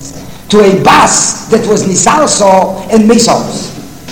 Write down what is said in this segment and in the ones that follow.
to a bas that was nisarso and mesos.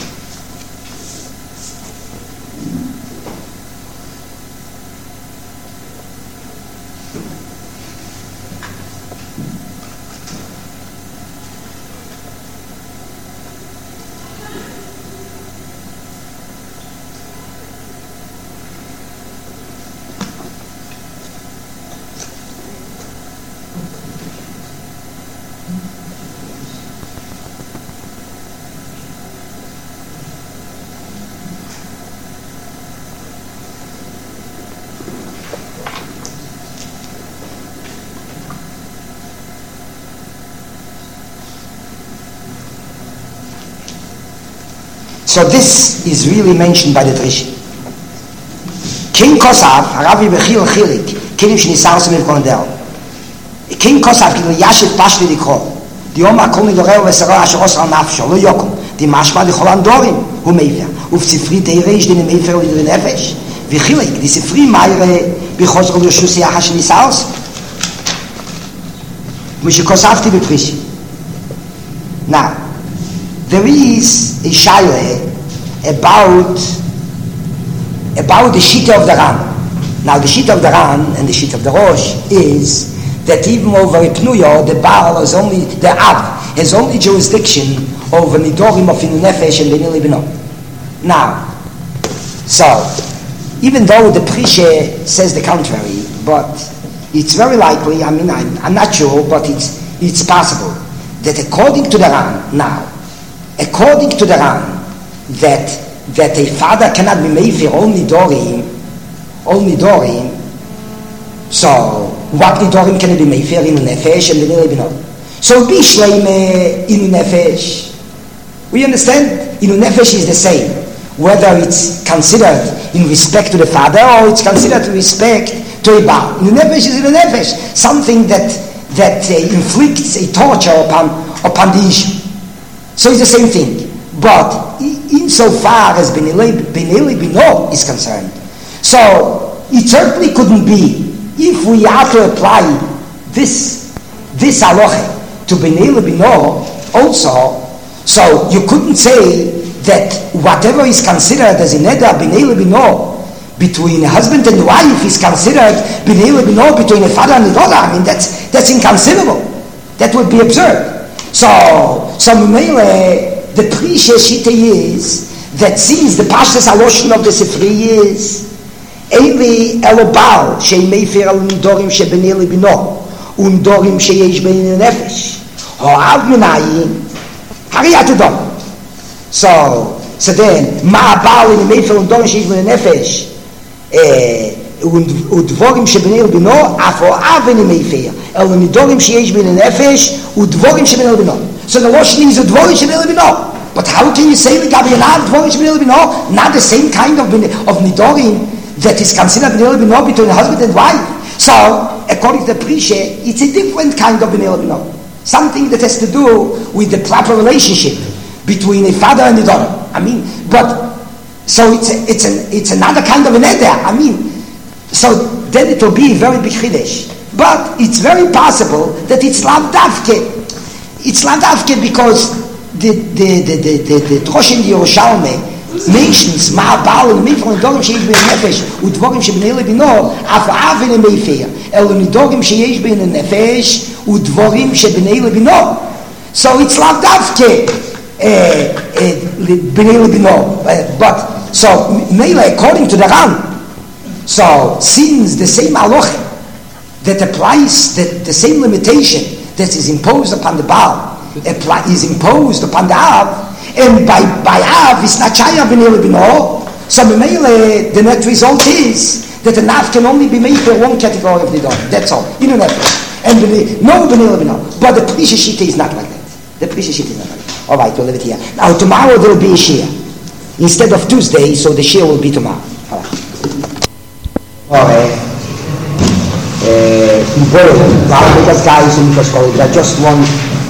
So this is really mentioned by the Trish. King Kosav, Haravi Bechil Chilik, Kilim Shnisarso Mivkondel. King Kosav, Kilim Yashiv Pashli Dikho. The Oma Kumi Doreo Vesero Asheros Al Nafsho, Lo Yokum. The Mashma Dichol Andorim, Hu Meifia. Uf Sifri Teireish, Den Meifia Lidre Nefesh. Vichilik, the Sifri Meire, Bichos Rov Yoshus Yahash Nisarso. Mishe Kosav Tibi Trish. Now, there is a shaila about the Shita of the Ran. Now the Shita of the Ran and the Shita of the Rosh is that even over a Pnuyo, the Baal is only, the Ab has only jurisdiction over Nidorim of Inu Nefesh and Benili Bino. Now, so, even though the Prishe says the contrary, but it's very likely, I mean, I'm not sure, but it's possible that according to the Ran, according to the Ran, that a father cannot be meifir only Dorim, so what Nidorim can be meifir in Nefesh and Benili Bino? So be shleime in Nefesh. We understand? In Nefesh is the same, whether it's considered in respect to the father or it's considered in respect to a Baal. In Nefesh is in Nefesh, something that inflicts a torture upon the issue. So it's the same thing. But insofar as Benili Bino is concerned, so it certainly couldn't be, if we have to apply this halacha to Benili Bino also, so you couldn't say that whatever is considered as a neder Benili Bino between a husband and wife is considered Benili Bino between a father and a daughter. I mean, that's inconceivable. That would be absurd. So the Prisha Shita is that since the Pashtas Aloshon of the Sifri is Eli Elobal Shei Meifir Al Nidorim She Benili Bino Undorim Sheyesh Benili Nefesh Ho'av Minayin Hariyat Udom. So then Ma'abal in Meifir Undorim Sheyesh Benili Nefesh Udvorim She Benili Bino Af Ho'av in Meifir El Nidorim Sheyesh Benili Nefesh Udvorim She Benili Bino. So the Lashon is Udvorim She Benili Bino. But how can you say not the same kind of Nidorim that is considered Benili Bino between a husband and wife? So, according to the Prishe, it's a different kind of Benili Bino. Something that has to do with the proper relationship between a father and a daughter. I mean, but, so it's another kind of an eder. I mean, so then it will be a very big chidesh. But it's very possible that it's lav davke. It's lav davke because the Drosh in the Yerushalmi mentions Ma'abal and Meifir Nidorim Sheyesh Bein Nefesh Udvorim Shebenili Bino Af Avin and Meifir El Nidorim Sheyesh Bein Nefesh Udvorim Shebenili Bino. So it's lav davke Benili Bino. But so Meila, according to the Ran, so since the same halacha that applies, that the same limitation that is imposed upon the Baal is imposed upon the Av, and by Av is not Shaya Benili Bino, so the net result is that the Nav can only be made for one category of the dog. That's all. You know that. And no Benili Bino. But the Prisha Shita is not like that. The Prisha Shita is not like that. All right, we'll leave it here. Now tomorrow there will be a Shia. Instead of Tuesday, so the Shia will be tomorrow. All right. Okay. I just want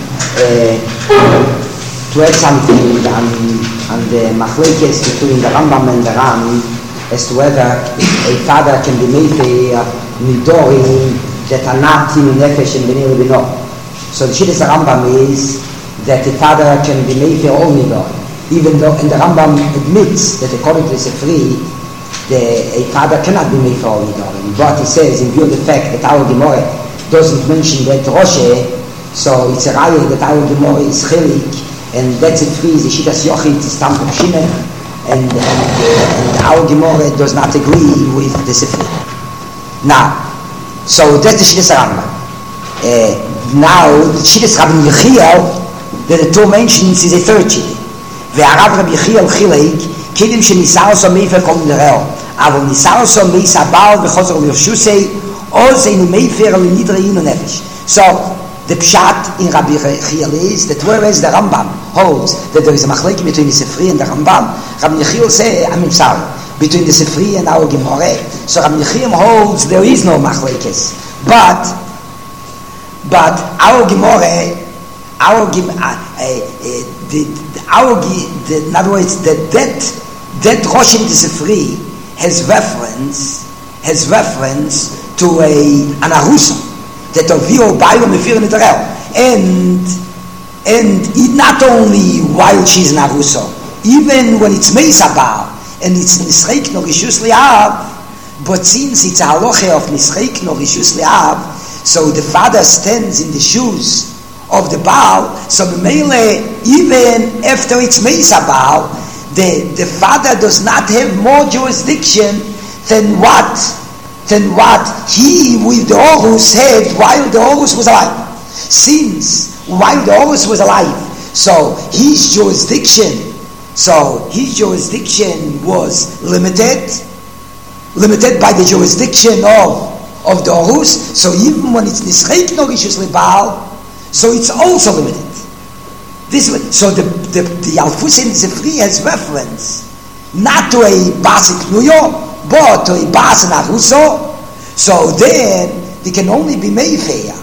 to add something on the machlekes between the Rambam and the Ran as to whether a father can be made a nidorim that are not in nefesh and benili bino. So the Shittas Rambam is that the father can be made for all nidor, even though, and the Rambam admits that according to the Sifri, a father cannot be made for all nidor. But he says, in view of the fact that our Gemara doesn't mention that Rosheh, so it's a raya that our Gemara is chilik, and that's it free, the Shittas Yochid is Tam Shimon, and our Gemara does not agree with the Sifri. Now, so that's the Shittas Rambam. Now, the Shittas Rabbi Yechiel, that the two mentions, is a third Shittas. Ve'arav Rabbi Yechiel chilik, kidim shenisar so meifer kol nireo, avol nisar so meis abal v'chozor l'yershusei, oz einu meifer l'nidrein u'nefesh. So, the pshat in Rabbi Yechiel is that whereas the Rambam holds that there is a machlek between the Sifri and the Rambam, Rabbi Yechiel say, between the Sifri and our Gemara. So Rabbi Yechiel holds there is no machlekes, but our Gemara, in other words, that Rosh in the Sifri has reference to an arusa that Ovio Bailo Mefir Nidarel, and not only while she's an arusa, even when it's Meisabal and it's Nisreik no Rishus Li'av, but since it's a halacha of Nisreik no Rishus Li'av, so the father stands in the shoes of the Baal, so Mele, even after it's Meisabal, the father does not have more jurisdiction than what he with the Horus had while the Horus was alive. Since while the Horus was alive, so his jurisdiction was limited by the jurisdiction of the Horus. So even when it's Nisreik no Rishus Lebaal, so it's also limited. So the Alfusin Zefri has reference not to a Basik Nuyo, but to a Bas and Aruso. So then they can only be Mayfair.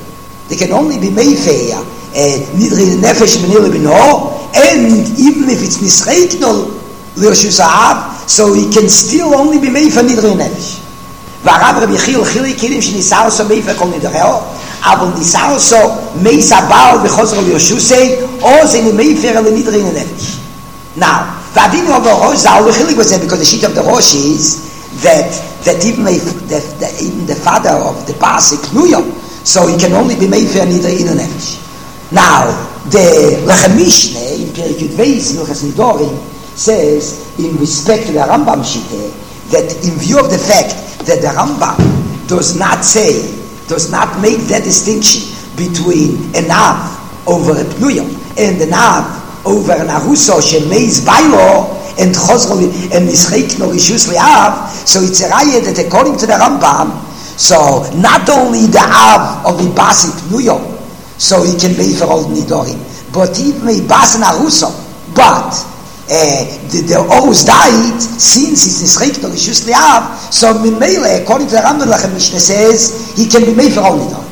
Nidri Nefesh Menil Bino, and even if it's Nisreik no Rishus Ha'av, so he can still only be Mayfair Nidri Nefesh. V'arav Rabbi Yechiel chilik kidim shenisar so Mayfair kol Nidareo, אבל ניסה אותו מייס הבעל וחוזר לירשוסי או זה נמייפר לנדרין הנפש. Now, והדין of the Rosh Zal v'chilik was there because the sheet of the Rosh is that even the father of the Pasik Nuyo, so he can only be meifer nidrין הנפש. Now, the Lechem Mishneh in Perek Yud Beis Hilchos Nidorim says in respect to the Rambam Shiteh that in view of the fact that the Rambam does not make that distinction between a Nav over a Pnuyah and a Nav over an Aruso Shemeiz Bailo and Chosrol and Nisreik no Rishus Li'av, so it's a raya that according to the Rambam, so not only the Av of the Basi Pnuyah, so he can be for all Nidorim, but even a Bas and Aruso, but the Horus died since it's Nisreik no Rishus Li'av, so Mimele, according to the Rambam Lechem Mishneh says, he can be made for all Nidorim.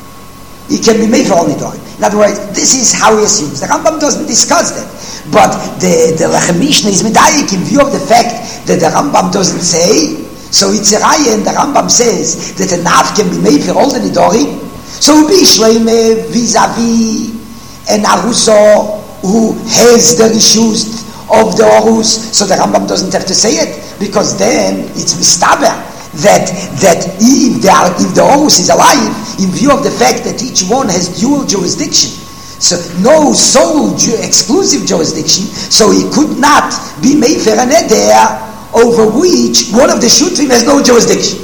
In other words, this is how he assumes. The Rambam doesn't discuss that. But the Lechem Mishneh is medayik in view of the fact that the Rambam doesn't say, so it's a raya and the Rambam says that a Nav can be made for all the Nidorim. So be Shleime vis-a-vis an Aruso who has the Rishus of the Horus, so the Rambam doesn't have to say it, because then it's mistaber that if the Horus is alive, in view of the fact that each one has dual jurisdiction, so no sole exclusive jurisdiction, so he could not be Meifer an Eder over which one of the Shutrim has no jurisdiction.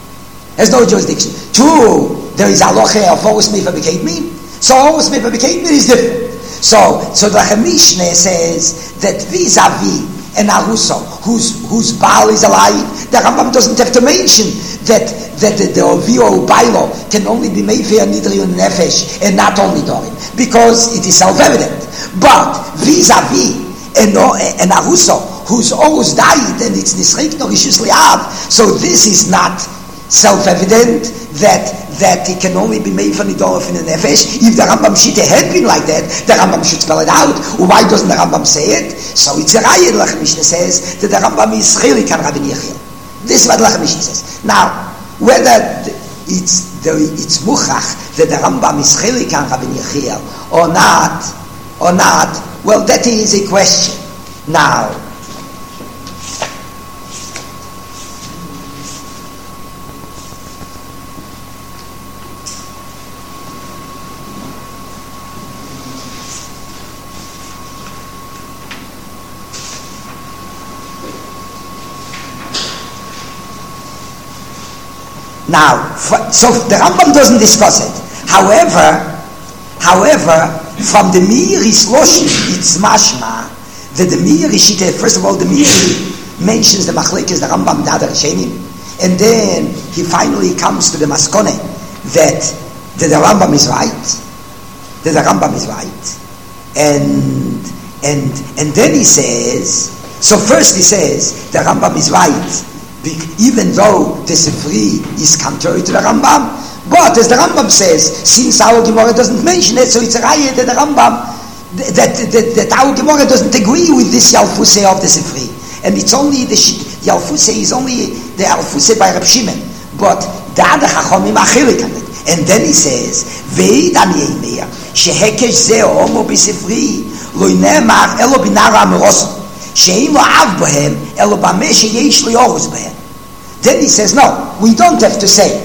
True, there is halacha of Horus Meifer B'Kedmin, so Horus Meifer B'Kedmin is different. So the Mishneh says that vis-a-vis an Aruso whose Baal is alive, the Rambam doesn't have to mention that the Ovio Bailo can only be Meifer Nidriyun Nefesh and not only Dorim, because it is self-evident. But vis-a-vis an Aruso whose Horus died and it's Nisreik no Rishus Li'av, so this is not self-evident that it can only be made for Nidorov in a Nefesh. If the Rambam Shiteh had been like that, the Rambam should spell it out. Why doesn't the Rambam say it? So it's a raya, Lechem Mishneh says, that the Rambam is chilik on Rabbi Yechiel. This is what Lechem Mishneh says. Now, whether it's muchach that the Rambam is chelik on Rabbi Yechiel or not. Well, that is a question. Now, so the Rambam doesn't discuss it. However, from the Meiri's Loshin, it's mashma that the Meiri Shita, first of all, the Meiri mentions the Machlekes, the Rambam, the other Shenim, and then he finally comes to the Maskone that the Rambam is right, and then he says, so first he says the Rambam is right, even though the Sifri is contrary to the Rambam, but as the Rambam says, since our Gemara doesn't mention it, so it's a raya that the Rambam, that our Gemara doesn't agree with this Yalfusei of the Sifri, and it's only the Yalfusei is only the Yalfusei by Reb Shimon, but the other Chachomim are chelik on it. And then he says, Ve'idam yeimeh shehekesh ze homo b'Sifri lo ynemar elo binara ameroso. Then he says, no, we don't have to say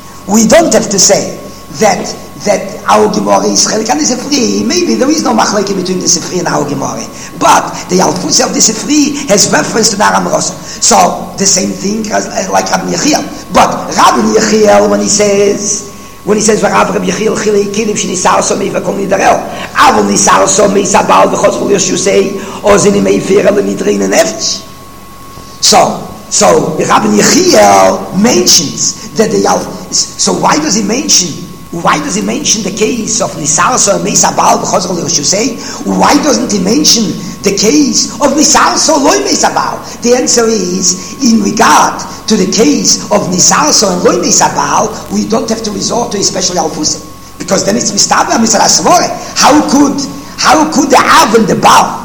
that our Gemara is chelik and the Sifri. Maybe there is no machleke between the Sifri and our Gemara, but the Yalfusei of the Sifri has reference to Nara Merosa. So the same thing as like Rabbi Yechiel. But Rabbi Yechiel, when he says Rabbi Yechiel chilei kilim shenisar so meivakol nidarel, avol nisar so meisabal v'chotz v'l yoshusei ozini meifir el nidrein nefesh. So Rabbi Yechiel mentions that so why does he mention the case of Nisarso and Meisabal b'chotz v'l yoshusei? Why doesn't he mention the case of Nisarso loy Meisabal? The answer is, in regard to the case of Nisarso and loy Meisabal, we don't have to resort to a special Yalfusei, because then it's Mistabah Misra Svore. How could the Av and the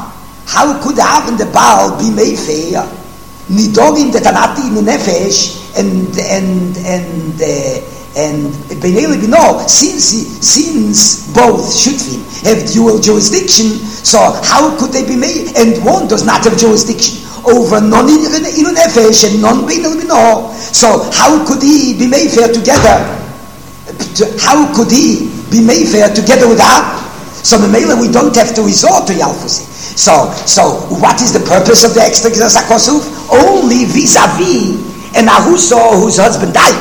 Baal be Meifei Nidorim that are not in the Nefesh and Beinei Bino, since both Shutvim have dual jurisdiction, so how could they be made? And one does not have jurisdiction over non in Nefesh and non Beinei Bino. So how could he be made fair together? How could he be made fair together with her? So Memela, we don't have to resort to Yalfusei. So what is the purpose of the extra Gzeras HaKosuf? Only vis-a-vis an Aruso whose husband died.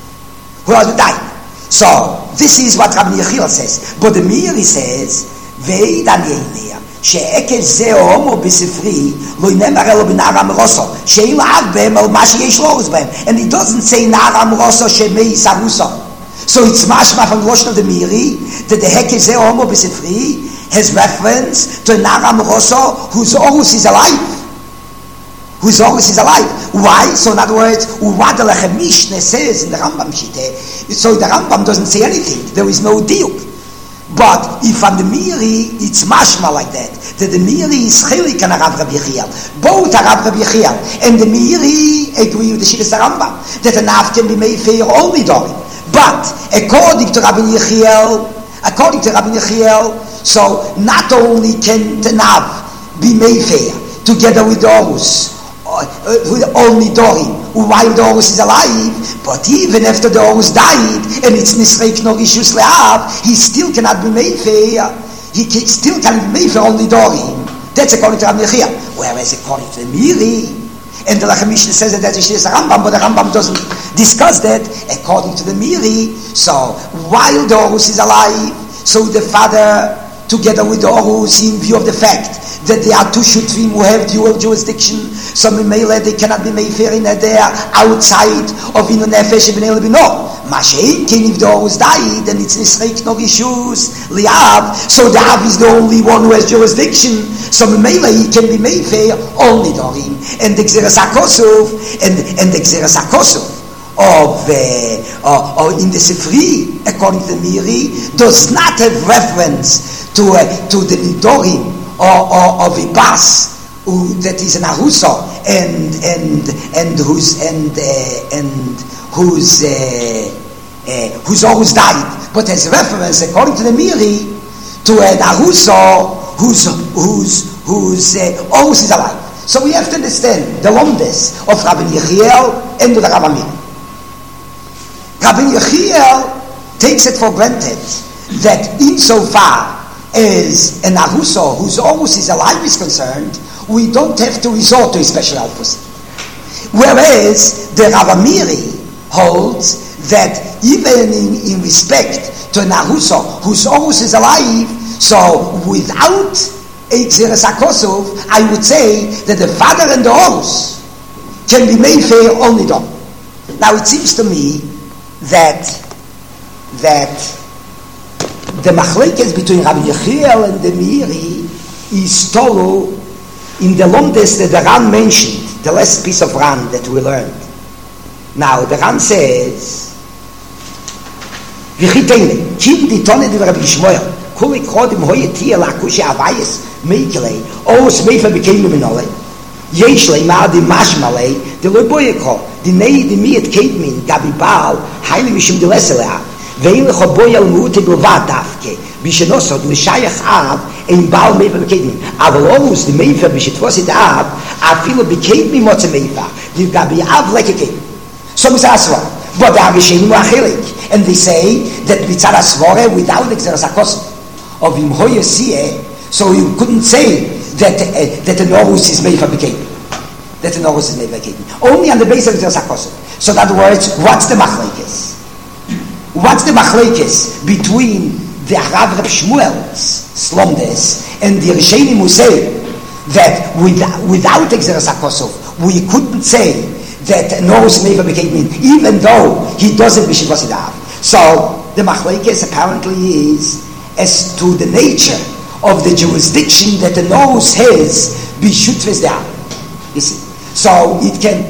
So this is what Rabbi Yechiel says. But the Meiri says, Ve'idam yeimeh she'ekesh ze homo b'Sifri lo ynemar elo b'nara meroso she'in la'av behem al ma sheyesh lo'orus behem. And he doesn't say nara meroso she'meis aruso. So it's mashma from the Lashon of the Meiri that the hekesh ze homo b'Sifri has reference to nara meroso whose orus is alive. Why? So in other words, what the Lechem Mishneh says in the Rambam Shite, so the Rambam doesn't say anything. There is no deal. But if on the Meiri, it's mashma like that the Meiri is chelik and Rabbi Yechiel. Both are Rabbi Yechiel and the Meiri agree with the Shittas Rambam that an Av can be made fair only Dorim. But according to Rabbi Yechiel, so not only can the Av be made fair together with Horus, with only Dorim, while the Horus is alive, but even after the Horus died and it's Nisreik no Rishus Le'av, he still cannot be made fair. He still cannot be made fair only Dorim. That's according to Rabbi Yechiel. Whereas according to the Meiri, and the Lechem Mishneh says that that's the Rambam, but the Rambam doesn't discuss that. According to the Meiri, so while the Horus is alive, so the father, together with the Horus, in view of the fact that there are two Shutvim who have dual jurisdiction, so Memele they cannot be made fair in that they are outside of Inu Nefesh and Beinei Bino. Mashein Ken, if the Horus died, then it's Nisreik no Rishus Liav, so the Av is the only one who has jurisdiction, so Memele he can be made fair only Dorim. And the Gzeras HaKosuf, and the Gzeras HaKosuf of in the Sifri, according to the Meiri, does not have reference to the Nidorim or of a bas that is an aruso whose Horus died, but as reference, according to the Miri, to an Aruso whose Horus is alive. So we have to understand the Lomdes of Rabbi Yechiel and the Rabbi Miri. Rabbi Yechiel takes it for granted that insofar as an Aruso whose Horus is alive is concerned, we don't have to resort to a special opposite. Whereas the Rabbi Miri holds that even in respect to an Aruso whose Horus is alive, so without a Gzeres HaKosov, I would say that the father and the Horus can be made fair only done. Now it seems to me that the machlekes between Rabbi Yechiel and the Miri is told in the Lomdes that the Ran mentioned, the last piece of Ran that we learned. Now the Ran says, V'chitene, kim ditone de Rabbi Shmuel, kuli kodim hoye tia lakushe avayis meikele, os meifa bekeimu minole, yeshle ma'adi mashmale, de lo boyeko, di nei di miet keidmin, gabi baal, haile mishum de leselea, ve'in lecho boya l'mu'ute gulvat dafke, bishenosod l'shayach av, ein baal meifa bekeidmin, aval os di meifa b'shetvosid av, afilo bekeidmin motze meifa, di gabi av leke keidmin. So misaswa, but the Arishenim were achilik, and they say that mitzad asvore without the Gzeres HaKosov of im hoye sieh, so you couldn't say that an Horus is made for bekeidmin. That an Horus is made for bekeidmin. Only on the basis of Gzeres HaKosov. So in other words, what's the machlekes? What's the machlekes between the Rav Reb Shmuel's Slomdes and the Rishenim who say that without the Gzeres HaKosov we couldn't say that an Horus made for bekeidmin, even though he doesn't b'shivos idav. So the machlekes apparently is as to the nature of the jurisdiction that an Horus has b'shutves dav. You see, so it can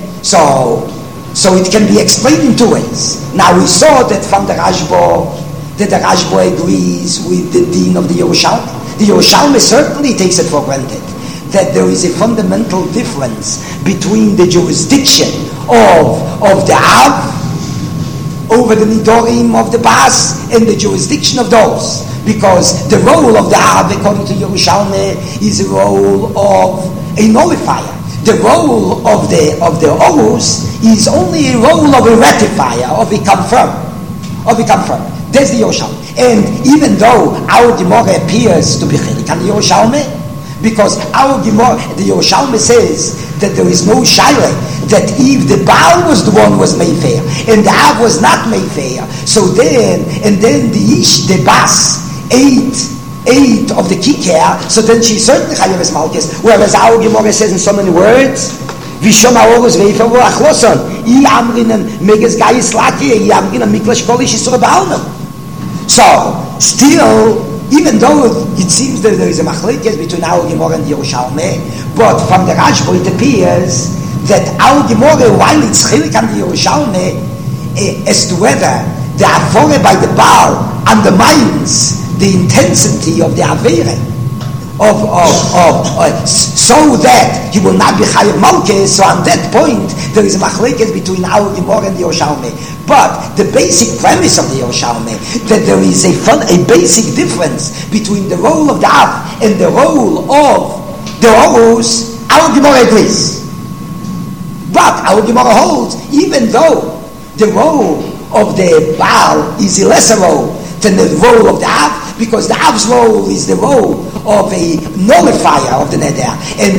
be explained in two ways. Now we saw that from the Rashba agrees with the din of the Yerushalmi. The Yerushalmi certainly takes it for granted that there is a fundamental difference between the jurisdiction of the Av over the Nidorim of the Bas and the jurisdiction of those, because the role of the Av, according to Yerushalmi, is a role of a nullifier. The role of the Horus is only a role of a ratifier, of a confirm. That's the Yerushalmi. And even though our Gemara appears to be chelik on the Yerushalmi, because our Gemara, the Yerushalmi says that there is no shaila, that if the Baal was the one who was made fair, and the Av was not made fair, so then the Bas ate of the kikar, so then she certainly chayav malchus. Whereas our Gemara says in so many words, Vishom Horus veifer v'achloson, I amrinen meges gayis laki, I amrinen miklash kolish isur ba'alnam. So still, even though it seems that there is a machlekes between our Gemara and Yerushalmi, but from the Rashba it appears that our Gemara, while it's chelik on the Yerushalmi, as to whether the afore by the Baal undermines the intensity of the Aveire, so that he will not be chayav malchus. So on that point, there is a machlekes between our Gemara and the Yerushalmi. But the basic premise of the Yerushalmi, that there is a basic difference between the role of the Av and the role of the Horus, our Gemara agrees. But our Gemara holds, even though the role of the Baal is a lesser role than the role of the Av, because the Av's role is the role of a nullifier of the neder, and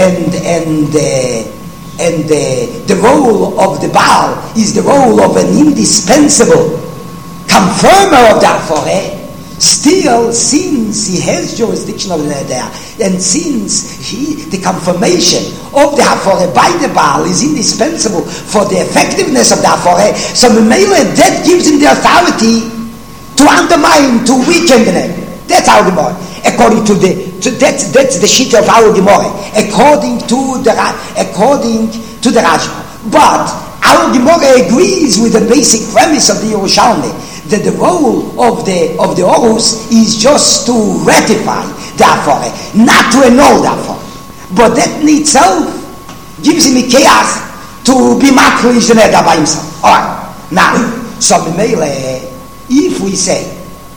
the role of the Baal is the role of an indispensable confirmer of the Aforeh. Still, since he has jurisdiction of the neder, and since the confirmation of the Aforeh by the Baal is indispensable for the effectiveness of the Aforeh, so Memele, that gives him the authority to undermine, to weaken the neder. That's our Gemara. According to that's the sheet of our Gemara. According to the Rashba. But our Gemara agrees with the basic premise of the Yerushalmi, that the role of the Horus is just to ratify the Aforeh, not to annul the Aforeh. But that in itself gives him a chaos to be makrish the neder by himself. Alright. Now, So if we say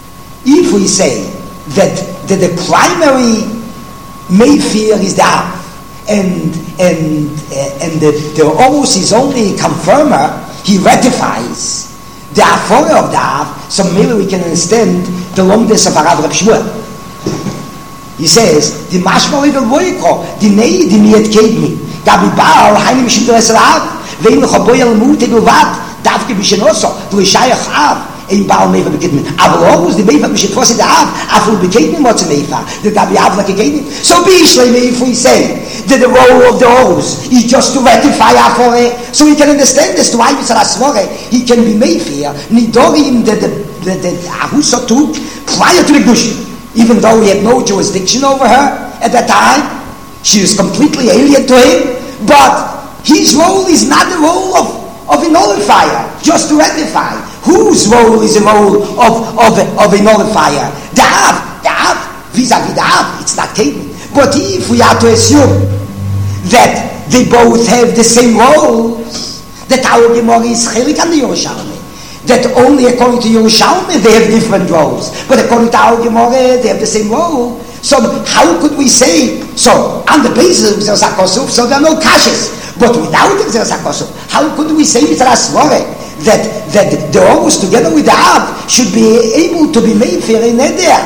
that the primary Mayfair is the Av, and the Orus is only a confirmer, he ratifies the Afore of the Av, so maybe we can understand the longest of Arav Reb Shmuel. He says, the Mashmali del Boyko, the Nei, the Miet Kedmi, Gabi Baal, Haini Mishim Teres Rav, Vein Chaboy al Mute Bilvat, Davke Bishenoso, Vishayach Av, ein Baal Meifa Bekedmin. Aber Orus, the Meifa Bishenoso, the Av, Aful Bekedmin, what's a Meifa? The Gabi Av like a Kedmin. So Bishlei, if we say that the role of the Orus is just to ratify Afore, so we can understand this, to why he can be Mayfair, Nidorim, the Ahusa took prior to the Gush. Even though he had no jurisdiction over her at that time, she was completely alien to him, but his role is not the role of a nullifier, just to ratify. Whose role is the role of a nullifier? The Av, vis-a-vis the Av, it's not Kedmin. But if we are to assume that they both have the same role, that our Gemara is Chelik and the Yerushalmi, that only according to Yerushalmi they have different roles, but according to our Gemara they have the same role. So how could we say, so on the basis of Gzeras HaKosuf, so there are no kashas, but without the Gzeras HaKosuf, how could we say that the Orus together with the Av should be able to be made for a neder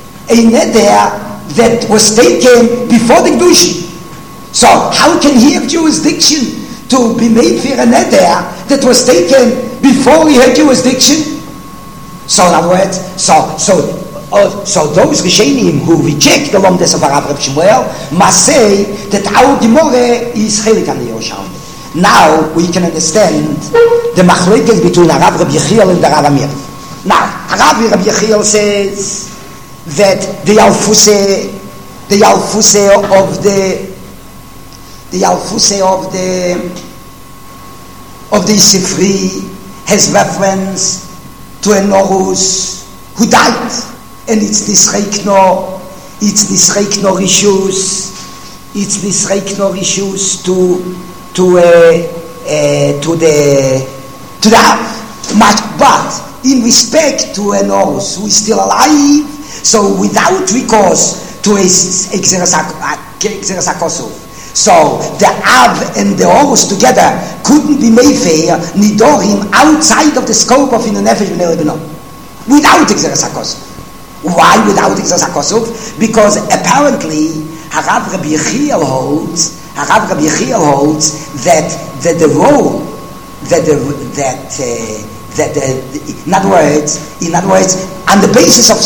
that was taken before the Gdushi? So how can he have jurisdiction to be made for a neder that was taken before he had jurisdiction? So in other words, so those Rishonim who reject the Lomdes of Arav Reb Shmuel must say that our Gemara is Chelik an Yerushalmi. Now we can understand the machlokes between Arav Reb Yechiel and the Rav Amir. Now Arav Reb Yechiel says that the Alfuse of the Sifri has reference to an Orus who died, and it's Nisreikno Rishus to the Av. But in respect to an Orus who is still alive, so without recourse to a Gzeras HaKosuf, so the Av and the Orus together couldn't be Mayfair Nidorim outside of the scope of Inu Nefesh B'nei Lebino, without Gzeras HaKosuf. Why without Gzeras HaKosuf? Because apparently Harav Rabbi Yechiel holds that the role in other words on the basis of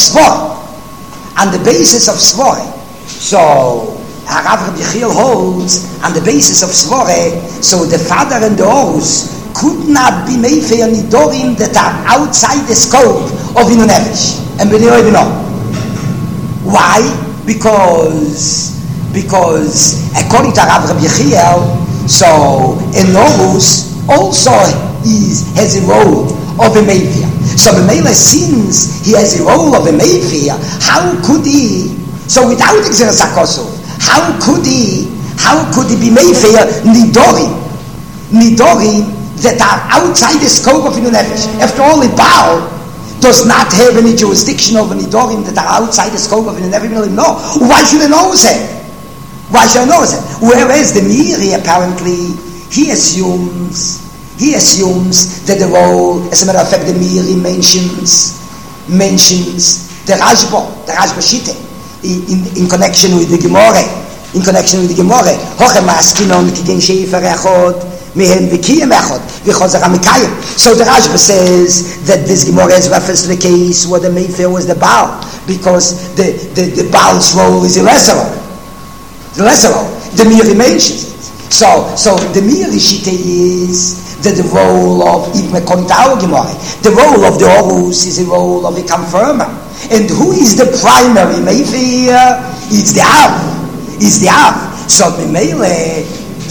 Svor, so Harav Rabbi Yechiel holds on the basis of Svore, so the father and the Orus could not be Mayfair Nidorim that are outside the scope of Inu Nefesh and B'nei Lebino. Why? Because according to Harav Rabbi Yechiel, so an Orus also has a role of a Mayfair. So B'meila, since he has a role of a Mayfair, how could he? So without Gzeras HaKosuf, how could he be Mayfair Nidorim that are outside the scope of Inu Nefesh? After all, a Baal does not have any jurisdiction over Nidorim that are outside the scope of Inu Nefesh. No. Why should I know that? Whereas the Miri apparently he assumes that the role, as a matter of fact, the Miri mentions the Rashba Shite in connection with the Gemara. Hochem askinon kigen sheifer echod mehen v'kiyem echod v'chozer hamikayim. So the Rashba says that this Gemara has reference to the case where the Mayfair was the Baal, because the Baal's role is the lesser role. The Miri mentions it. So the Miri Shite is that the role of, even according to our Gemara, the role of the Orus is the role of a confirmer. And who is the primary Mayfair? It's the Av. So Mimele,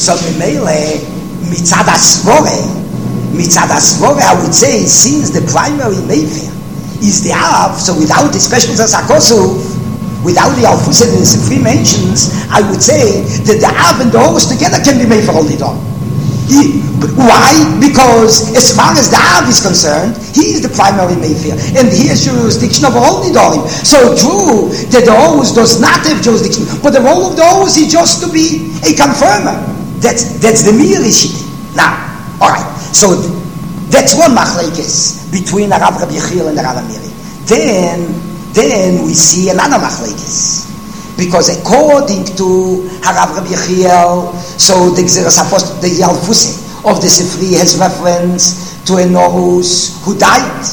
Mitzad Asvore, I would say, since the primary Mayfair is the Av, so without the special Gzeras HaKosuf, without the Alfused and the three mentions, I would say that the Av and the Orus together can be made for all the Dom. Why? Because as far as the Av is concerned, he is the primary Mayfair, and he has jurisdiction over all Nidorim. So true that the Horus does not have jurisdiction, but the role of the Horus is just to be a confirmer. That's the Miri Shiti. Now, all right. So that's one machlekes between the Rav Rabbi Yechiel and the Rav Amiri. Then we see another machlekes. Because according to Harav Rabbi Yechiel, so the Yalfusi of the Sifri has reference to a Horus who died,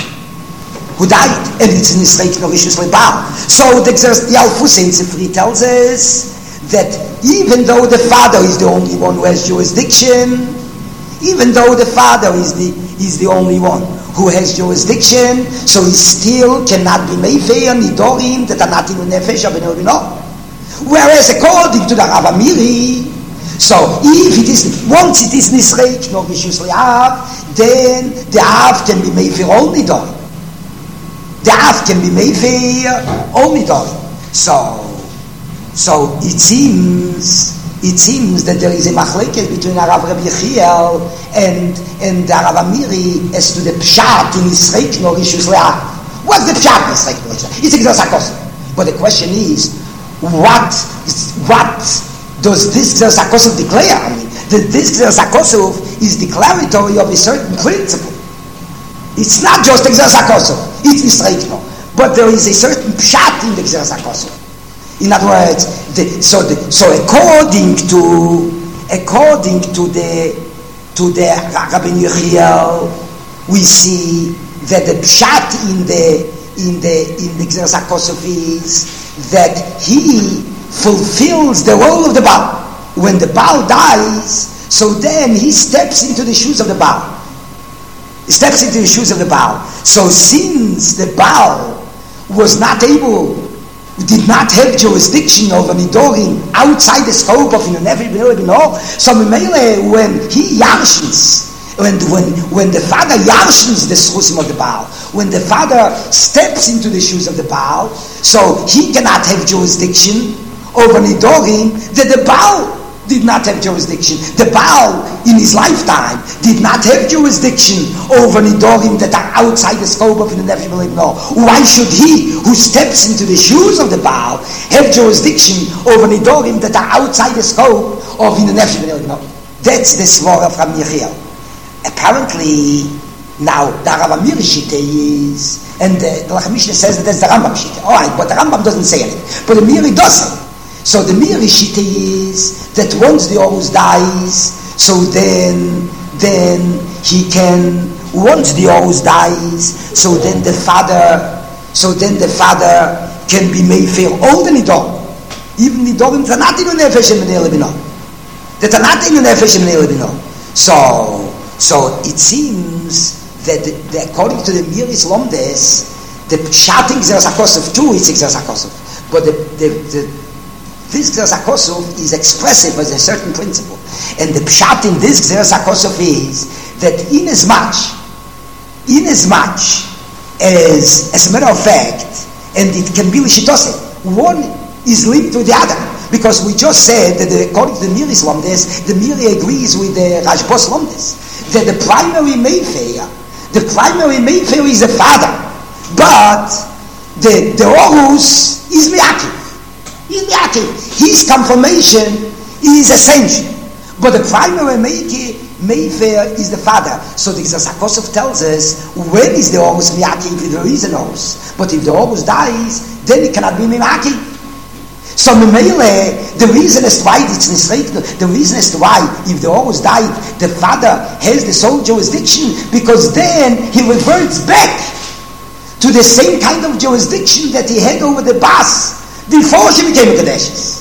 and it's in Israel Norishus Lebal. So the Yalfusi in Sifri tells us that even though the father is the only one who has jurisdiction, even though the father is the only one who has jurisdiction, so he still cannot be Meifei Nidorim that are not in Nefesh Abenor. Whereas according to the Rav Amiri, so if it is, once it is Nisreik, no Rishus Le'av, then the Av can be Meifei all Nidorim. The Av can be Meifei all Nidorim. So it seems that there is a machlekes between Rav Rabbi Yechiel and the Rav Amiri as to the pshat in Yisreik no Rishus Le'av. What's the pshat in Yisreik no Rishus Le'av? It's a Gzos HaKosov. But the question is, what does this Gzos HaKosov declare? I mean, this Gzos HaKosov is declaratory of a certain principle. It's not just a Gzos HaKosov, it's Yisreik no. But there is a certain pshat in the Gzos HaKosov. In other words, so according to the Rabbi Yechiel, we see that the pshat in the Gzos HaKosov is that he fulfills the role of the Baal. When the Baal dies, so then he steps into the shoes of the Baal. He steps into the shoes of the Baal. So since the Baal did not have jurisdiction over Nidorim outside the scope of Nefesh B'nei B'nor, so Memele, when he yarshins, when the father yarshins the schusim of the Baal, when the father steps into the shoes of the Baal, so he cannot have jurisdiction over Nidorim that the Baal did not have jurisdiction. The Baal in his lifetime did not have jurisdiction over Nidorim that are outside the scope of the Nefesh B'nei B'nor. Why should he, who steps into the shoes of the Baal, have jurisdiction over Nidorim that are outside the scope of the Nefesh B'nei B'nor? That's the svara from Yechiel. Apparently, now the Rav Amiri Shite is, and the Lach Mishnah says that that's the Rambam Shite. All right, but the Rambam doesn't say anything. But the Miri does say. So the Miri Shite is that once the Horus dies, so then he can, once the Horus dies, so then the father can be Meifei all the Nidorim. Even Nidorim that are not in the Nefesh B'nei B'nor. That are not in the Nefesh B'nei B'nor. So it seems that according to the Miri's Lomdes, the shouting Gzos HaKosov too is Gzos HaKosov. But this Gzos HaKosov is expressive as a certain principle. And the pshat in this Gzos HaKosov is that inasmuch as a matter of fact, and it can be l'shitose, one is linked to the other. Because we just said that according to the Miri's Lomdes, the Miri agrees with the Rashbos Lomdes, that the primary Mayfair is the father, but the Horus is Mi'akiv. His confirmation is essential, but the primary Mayfair is the father. So the Gzos HaKosov tells us when is the Horus Mi'akiv if there is an Horus, but if the Horus dies, then it cannot be Mi'akiv. So Memele, the reason as to why it's Nisreik, the reason as to why if the Horus died, the father has the sole jurisdiction, because then he reverts back to the same kind of jurisdiction that he had over the Bas before she became a Kadeshes.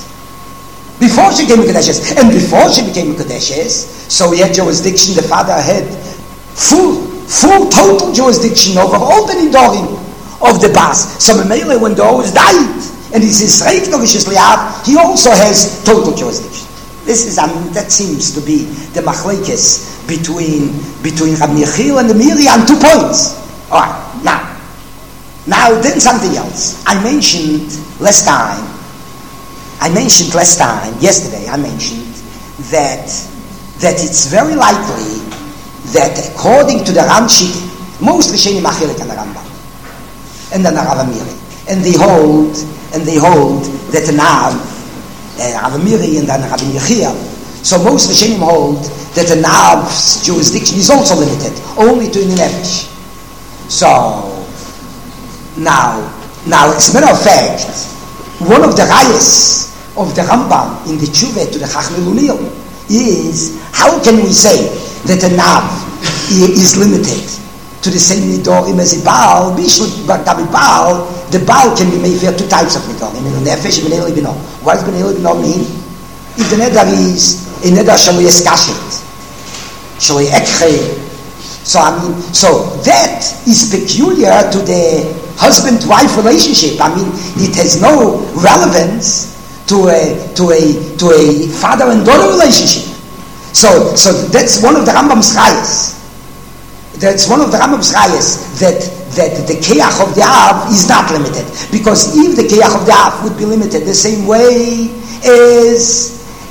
And before she became a Kadeshes, so he had jurisdiction, the father had full total jurisdiction over all the Nidorim of the Bas. So Memele, when the Horus died, and he says, he also has total jurisdiction. This is, that seems to be the machlekes between Rabbi Yechiel and the Miri on 2 points. All right, now then something else. I mentioned last time, yesterday, I mentioned that that it's very likely that according to the Ram Shita, most Rishonim Achilik and the Rambam, and the Rav Amiri, and they hold that the Rav Amiri and the Rabbi Yechiel, so most Rishonim hold that the Nav's jurisdiction is also limited, only to the Nefesh. So, now, as a matter of fact, one of the rayas of the Rambam in the Tshuva to the Chachmei Lunil is, how can we say that a Nav is limited to the same Nidorim as a Baal? The Baal can be made for two types of Nidorim, Nefesh and Bnei Bino. What does Bnei Bino mean? If the Neder is a Neder Shaloi Eskashet, Shaloi Ekhe, so that is peculiar to the husband-wife relationship. It has no relevance to a father and daughter relationship. So that's one of the Rambam's rayas. That the Keach of the Av is not limited, because if the Keach of the Av would be limited the same way as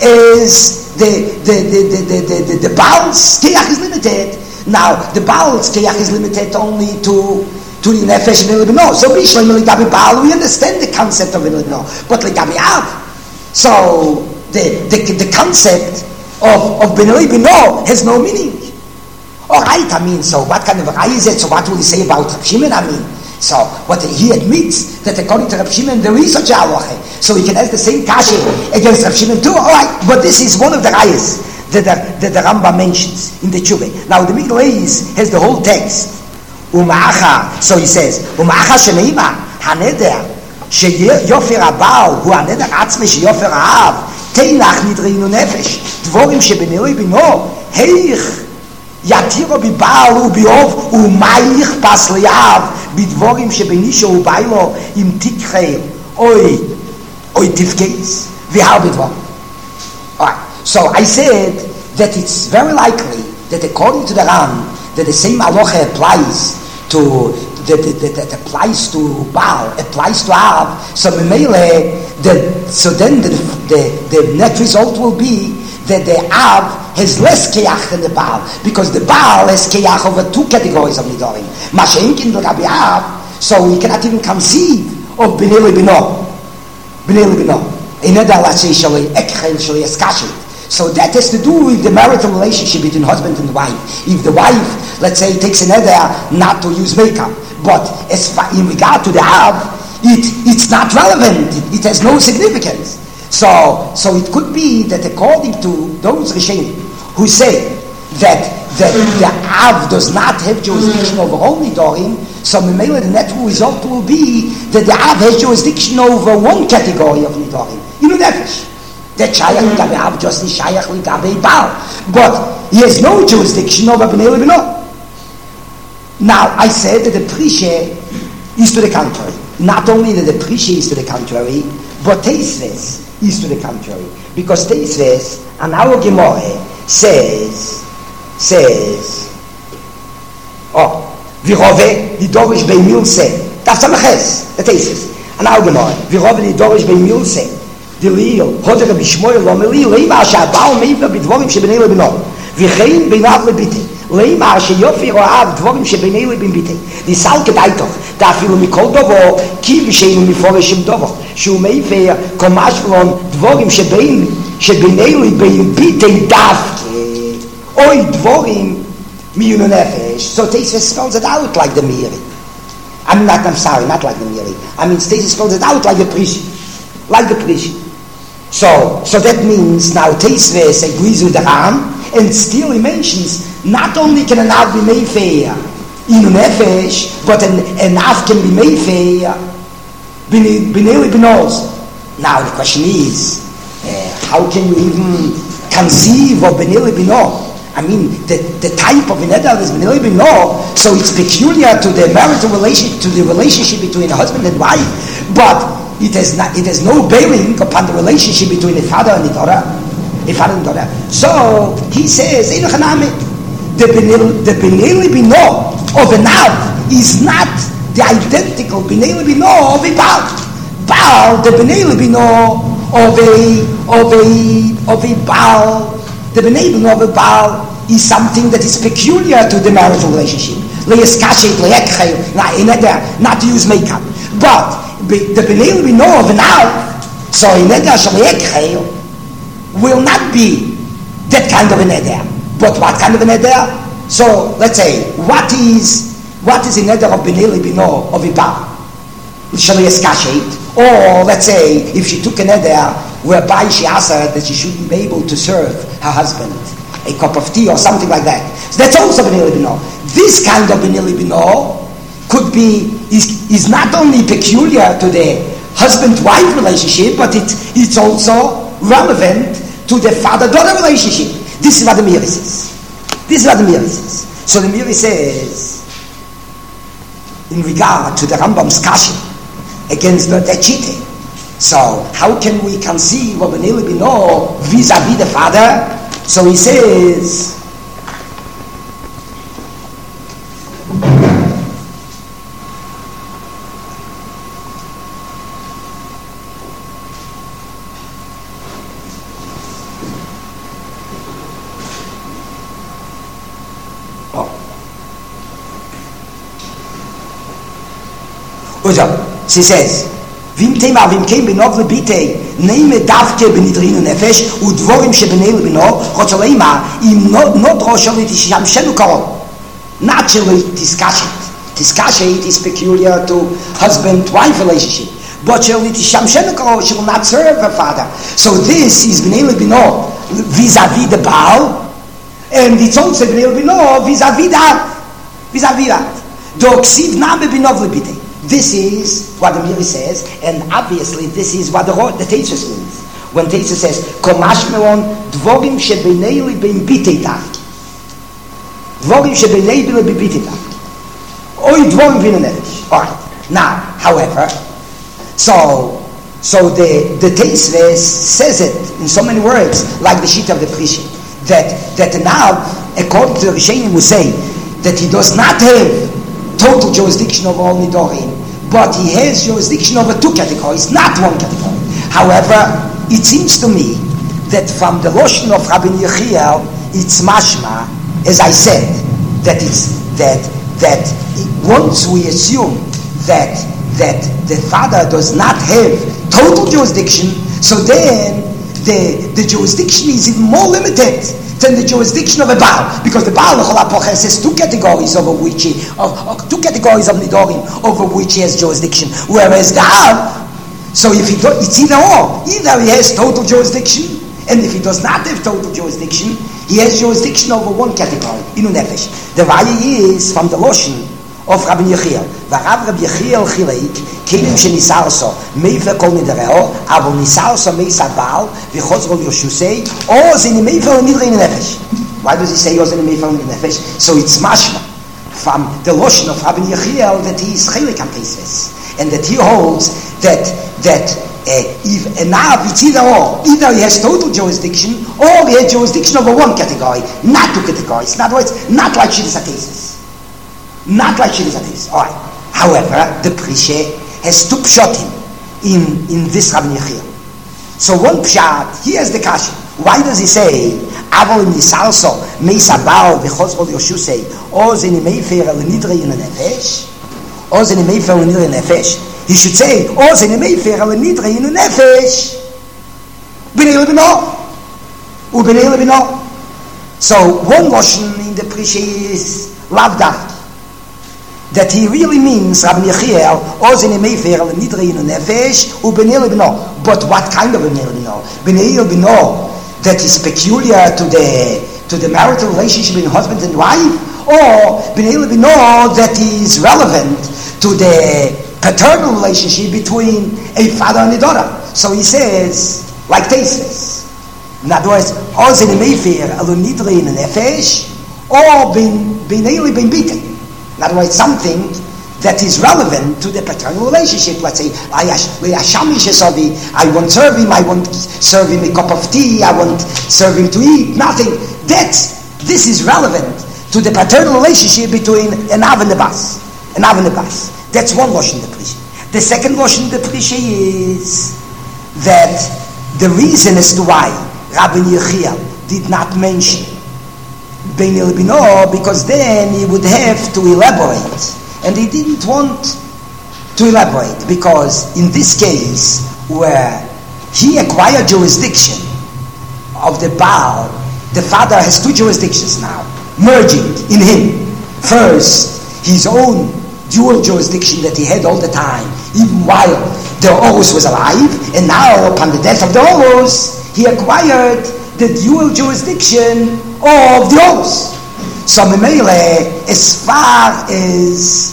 the Baal's Keach is limited. Now the Baal's Keach is limited only to the Nefesh and Elibino. So Bishlam Ligabi Baal, we understand the concept of Elibino, but Ligabi Av. So the concept of Ben Elibino has no meaning. Alright, so what kind of Rai is it? So what will he say about Reb Shimon? So what he admits that according to Reb Shimon there is such a halacha, so he can ask the same kasha against Reb Shimon too. Alright, but this is one of the Rayas that the Rambam mentions in the Tshuva. Now the Migdal Eis has the whole text. Uma'acha, so he says, Uma'acha sheneima haneder sheyofer abal hu haneder atzme sheyofer ha'av teilach nidreinu nefesh dvorim shebenei bino heich יתירו בבעל וביוב ומייך פס ליאב בדבורים שבנישו וביילו אם תקחה אוי תפקס והרבה דברים. Alright, so I said that it's very likely that according to the Ram that the same halacha applies to that applies to Baal, applies to Av, so then the net result will be that the Av has less Keach than the Baal, because the Baal has Keach over two categories of Nidorim. Mashenkin Rabbi Av, so we cannot even conceive of Bnei Lebino. So that has to do with the marital relationship between husband and wife. If the wife, let's say, takes an eder not to use makeup, but as far in regard to the Av, it's not relevant. It has no significance. So it could be that according to those Rishonim who say that the Av does not have jurisdiction over all Nidorim, so the net result will be that the Av has jurisdiction over one category of Nidorim, Nefesh. That Shayach Ligabe Av just is Shayach Ligabe Baal, but he has no jurisdiction over Bnei Lebino. Now I said that the Prisha is to the contrary. Not only that the Prisha is to the contrary, but Teisves is to the contrary, because Teisves and our Gemara says Virove Lidorish Bei Milse Daf Samaches the Teisves and our Gemara Virove Lidorish Bei Milse the real Hoder Rabbi Shmuel Lomeli Leima Shabal Meiva Bidvorim Shebnei Lebino V'chein Beinav Lebite Leima Sheyofi Roav Dvorim Shebnei Lebite the Sal Kedaitoch Dafilu Mikol Dovo Ki V'sheinu Miforesh Dovo שהוא מייפר קומש פלון דבורים שבני ליבאים ביטי דווקא אוי דבורים מיונו נפש. So Teisves spells it out like the Miri. I'm sorry, not like the Miri. Teisves spells it out like the Prishi. So that means now Teisves agrees with the Ram, and still he mentions not only can an Av be meifer in nefesh, but an Av can be meifer Bnei Lebinos. Now the question is, how can you even conceive of Bnei Lebino? The type of Neder is Bnei Lebino, so it's peculiar to the marital relationship, to the relationship between a husband and wife, but it has no bearing upon the relationship between a father and a daughter. So he says, the Bnei Lebino of a Nav is not the identical Bnei Lebino of a Baal. The Bnei Lebino of a Baal the B'nai B'no of a Baal is something that is peculiar to the marital relationship. Not to use makeup. But the B'nai B'no of an Al, so will not be that kind of an eder. But what kind of an eder? So let's say, what is an eder of B'nai B'no of a Baal? Or let's say, if she took an eder whereby she asked her that she shouldn't be able to serve her husband a cup of tea or something like that. So that's also B'nai B'no. This kind of B'nai B'no is not only peculiar to the husband-wife relationship, but it's also relevant to the father-daughter relationship. This is what the Meiri says. So the Meiri says, in regard to the Rambam's kasha against the cheating, so how can we conceive of B'nai B'no vis-a-vis the father? So he says, she says, Vim kein benov lebitei nehme davke benidrin nefesh udvorim shebnei lebino chotzoleima im not roshavit shamshenu karon. Naturally, tiskashet is peculiar to husband-wife relationship, but she will not serve her father. So this is bnei lebino vis-a-vis the Baal, and it's also bnei lebino vis-a-vis that. Doksiv name benov lebitei. This is what the Meiri says, and obviously this is what the Teisus means. When Teisus says, Komash melon dvorim shebeinei libein bitei tavki. Dvorim shebeinei libein bitei tavki. Oy dvorim v'in nefesh. Alright. Now, however, so the Teisus says it in so many words, like the sheet of the Prisha, that now, according to the Rishonim, will say that he does not have total jurisdiction over all Nidorim, but he has jurisdiction over two categories, not one category. However, it seems to me that from the Loshen of Rabbi Yechiel, it's mashma, as I said, that once we assume that the father does not have total jurisdiction, so then the jurisdiction is even more limited than the jurisdiction of a Baal, because the Baal has two categories of Nidorim over which he has jurisdiction, whereas the Av, so if it's either or, either he has total jurisdiction, and if he does not have total jurisdiction, he has jurisdiction over one category, Inu Nefesh. The Raya is from the Loshen of Rabbi Yechiel. V'Rav Rabbi Yechiel chilek kelim shenisarso meifer kol nidareo, avol nisarso meisa Baal v'chozro yoshusei o zeni meifer nidrei nefesh. Why does he say o zeni meifer nidrei nefesh? So it's mashma from the Loshen of Rabbi Yechiel that he is chilek on Teisves, and that he holds that if now it's either or, either he has total jurisdiction or he has jurisdiction over one category, not two categories. In other words, not like Shidduch HaTeisus. Not like Shidduch HaTeisus. All right. However, the Prisha has two pshatim in this Rabbi Yechiel. So one pshat, he has the kasha. Why does he say, Avol nisarso meisa Baal v'chozro yoshusei o zeni meifer l'nidrei nefesh o zeni meifer l'nidrei nefesh? He should say, o zeni meifer l'nidrei nefesh b'nei lebino u'b'nei lebino. So one Loshen in the Prisha is lav davki, that he really means Rabbi Yechiel ozeni meifer l'nidrei nefesh u'b'nei lebino. But what kind of b'nei lebino? B'nei lebino that is peculiar to the marital relationship between husband and wife, or b'nei lebino that is relevant to the paternal relationship between a father and a daughter. So he says, like Teisves, in other words, ozeni meifer l'nidrei nefesh or b'nei lebin bitei. In other words, something that is relevant to the paternal relationship. Let's say, I won't serve him, I won't serve him a cup of tea, I won't serve him to eat, nothing. This is relevant to the paternal relationship between an Av and a Bas. That's one Loshen the Prisha. The second Loshen the Prisha is that the reason as to why Rabbi Yechiel did not mention Bein Lebino, because then he would have to elaborate. And he didn't want to elaborate, because in this case, where he acquired jurisdiction of the Baal, the father has two jurisdictions now, merging in him. First, his own dual jurisdiction that he had all the time, even while the Horus was alive, and now upon the death of the Horus, he acquired the dual jurisdiction of the Horus. So Memele, as far as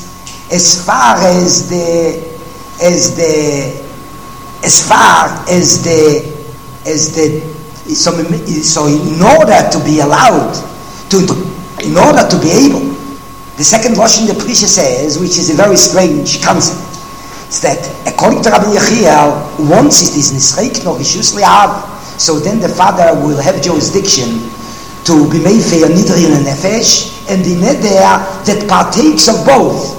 in order to be allowed in order to be able, the second Lashon the Prisha says, which is a very strange concept, it's that according to Rabbi Yechiel, once it is nisreik no rishus le'av, so then the father will have jurisdiction to be meifei nidri and nefesh, and the neder that partakes of both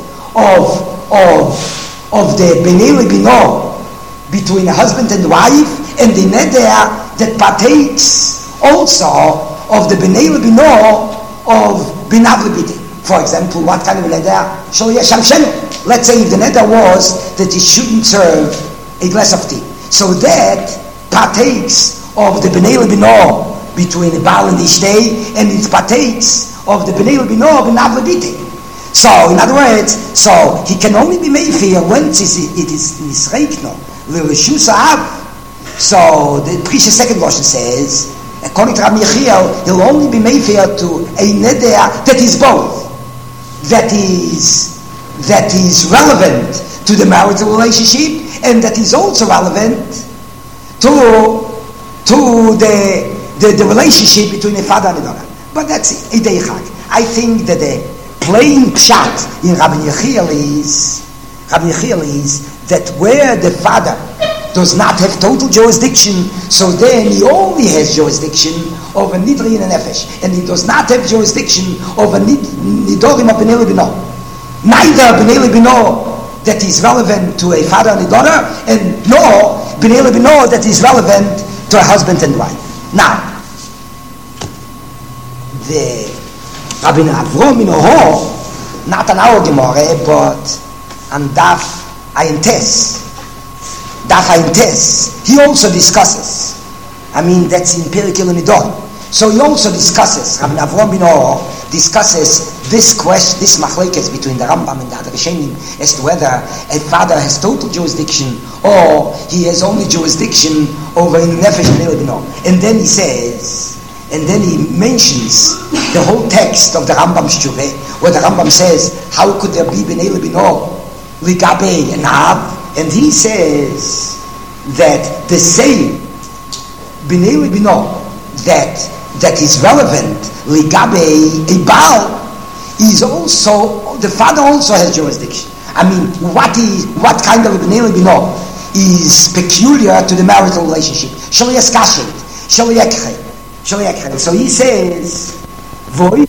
of the Bnei Lebino between a husband and wife, and the neder that partakes also of the Bnei Lebino of Binav Lebiti. For example, what kind of neder? Let's say if the neder was that he shouldn't serve a glass of tea, so that partakes of the Bnei Lebino between the Baal and the Ishtei, and it partakes of the Bnei Lebino of Binav Lebiti. So, in other words, so he can only be meifir once it is nisreikno l'reshus ha'av. So the Prisha second Lashon says, according to Rabbi Yechiel, he'll only be meifir to a neder that is both, that is relevant to the marital relationship, and that is also relevant to the relationship between a father and a daughter. But that's it. I think that the plain pshat in Rabbi Yechiel is that where the father does not have total jurisdiction, so then he only has jurisdiction over nidri and nefesh, and he does not have jurisdiction over nidorim of Bnei Lebino. Neither Bnei Lebino that is relevant to a father and a daughter, and nor Bnei Lebino that is relevant to a husband and wife. Now, the Rabbi Avrom in Oho, not an our Gemara, but on Daf Ayin Tes, he also discusses. I mean, that's in Perikil Nidon. So he also discusses. Rabbi Avrom bin Oho discusses this question, this machlekes between the Rambam and the other Rishonim, as to whether a father has total jurisdiction or he has only jurisdiction over in nefesh and Bnei. And then he says. And then he mentions the whole text of the Rambam Shuveh, where the Rambam says, how could there be Bnei Lebino Ligabe and Av? And he says that the same Bnei Lebino that is relevant Ligabe a Baal is also, the father also has jurisdiction. I mean, what kind of Bnei Lebino is peculiar to the marital relationship? Shali Eskashet, Shali Ekhe. So he says, Voy.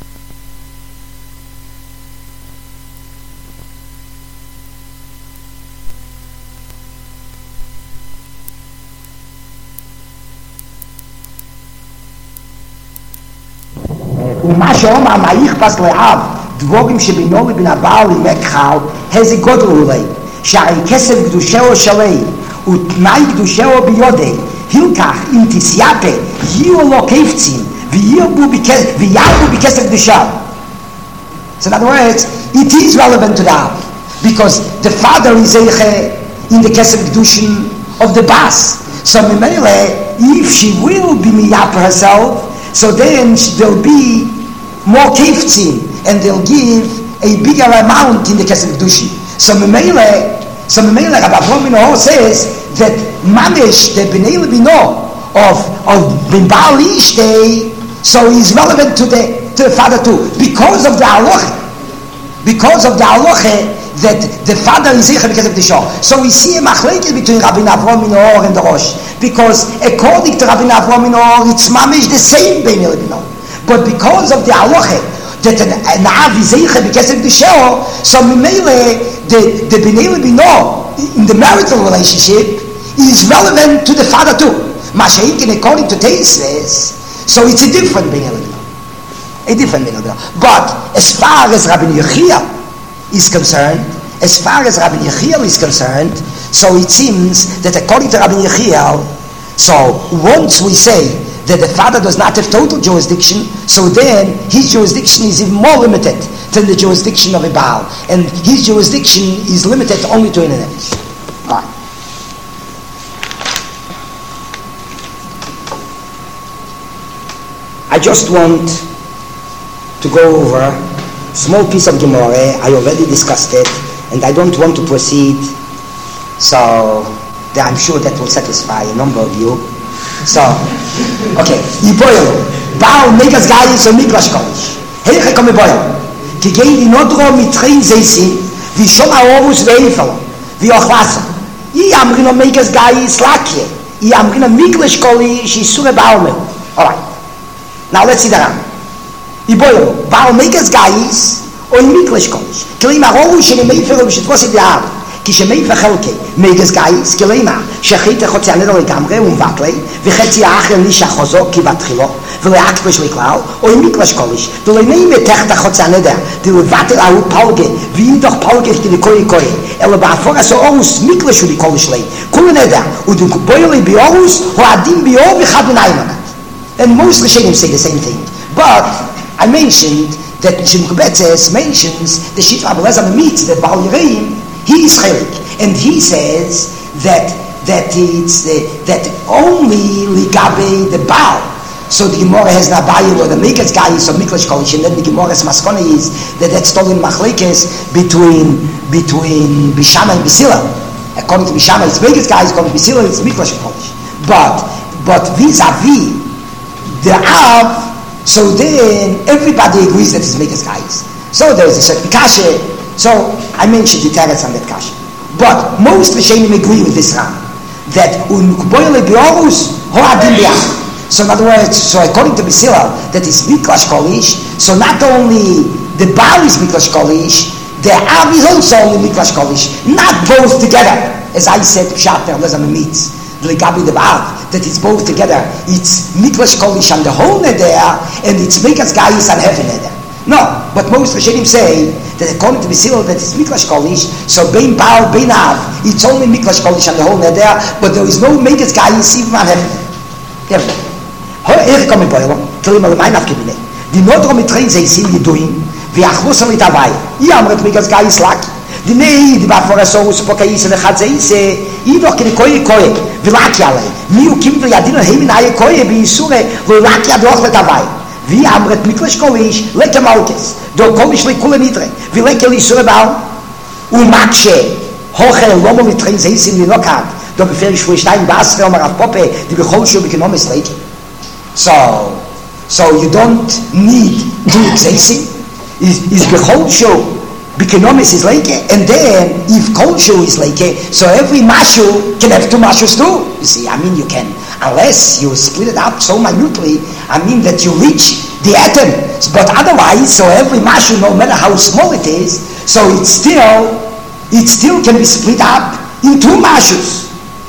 ומה שאומר מה יכפס לאב דבורים שבינו לבין הבעל למקחל איזה גודל אולי שהרי כסף קדושהו שלי ותנאי קדושהו ביודי הילקח אם תסייפה יהיו לו קפצים וירבו בכסף קדושה. So in other words, it is relevant to the Av, because the father is in the kesef kedushin of the bas. So if she will be miyapa herself, so then there'll be more kiftzim, and they'll give a bigger amount in the kesef kedushin. So Rabbi Avrom bin Oho says that mamish the bnei lebino of bin Baal Ishtei, so he's relevant to the father too, because of the halacha that the father is here because of the shah. So we see a machlekes between Rabbi Avrom bin Oho and the Rosh, because according to Rabbi Avrom bin Oho, it's mamish the same bnei lebino, but because of the halacha that an Av is here because of the shah, so the bnei lebino in the marital relationship is relevant to the father too. Masha'ik, according to Teisves, So it's a different Bein El Ubino. A different Bein El Ubino. But as far as Rabbi Yechiel is concerned, so it seems that according to Rabbi Yechiel, so once we say that the father does not have total jurisdiction, so then his jurisdiction is even more limited than the jurisdiction of a Baal, and his jurisdiction is limited only to an nefesh. All right. I just want to go over a small piece of Gemara. I already discussed it, and I don't want to proceed, so I'm sure that will satisfy a number of you. So, okay, Yiboyel, Baal Megas Gayis or Miklash Kodesh. Heiche komme Boyel. Ki gei di nodro mitrein zeisin, vi shom aorus veifelo, vi ochlasa. I amrino Megas Gayis lakye, I amrino Miklash Kodesh, I sure Baal Mel. Alright, now let's see the Ram. Yiboyel, Baal Megas Gayis or Miklash Kodesh. Kleim aorus shene meifelo, vishitvos it yahar. כשמי וחלקי מייגס גייס כלימה שחית חוצי הנדל לגמרי ומבטלי וחצי האחר נישה חוזו כי בתחילו ולהקפש לכלל או עם מקלש קולש ולמי מתחת החוצי הנדל דלבטל ההוא פלגה ואם דוח פלגה כדקוי קוי אלא באפור עשו אורוס מקלשו לקולש לי כל הנדל ודקבוי לי באורוס הוא עדים ביור וחד ונאימנת. And most Rishonim say the same thing, but I mentioned that Shimkubetzes mentions the Shit Rabbi Elazar meets that Baal Yereim. He is chelik, and he says that it's that only ligabe the Baal. So the Gemara has an abayah or the Megas guy is of Miklash Kodesh, and then the Gemara's maskona is that that's stolen machlekes between Bishama and Bisila. According to Bishama, it's Megas guy. According to Bisila, it's Miklash Kodesh. But vis-a-vis the Av, so then everybody agrees that it's Megas guys. So there is a certain kashe. So I mentioned the teretz on that kasha, but most Rishonim agree with this Ram that unukboyle biorus hoadim biach. So in other words, so according to Bisila, that is Miklash Kolish. So not only the Baal is Miklash Kolish, the Av is also only Miklash Kolish, not both together. As I said, Pshat Elazar meets the Gabi the Baal, that it's both together. It's Miklash Kolish on the whole neder, and it's Megas Gayis on heaven neder. No, but most Rishonim say that according to Bisila that it's Miklash Kolish, so Bein Baal, Bein Av, it's only Miklash Kolish on the whole neder, but there is no Megas Gayis even on heaven. Here come Boilo, tell him my nafkebine. The nodro mitrein zeisim yiduim, viachlusan litavai. Yamret Megas Gayis laki. The nei the baforasos pokayis and chadzeise. Idoch kine koye koye, vilaki alei. Miu kim v'yadin heimin aye koye b'yisure v'laki adoch litavai. Wie amret Miklash Kolish leke malkes do Kolish le kule nitre vi leke li surebal u makshe hoche lomo mitrein zeisim li nokat do beferish fu stein basre umar auf poppe die becholshu bekonomes leke. So you don't need to zeisim is becholshu bekonomes is leke, and then if kolshu is leke, so every mashu can have two mashus too. You see, I mean you can, unless you split it up so minutely, I mean that you reach the atom, but otherwise, so every mashu, no matter how small it is, so it still can be split up in two mashus.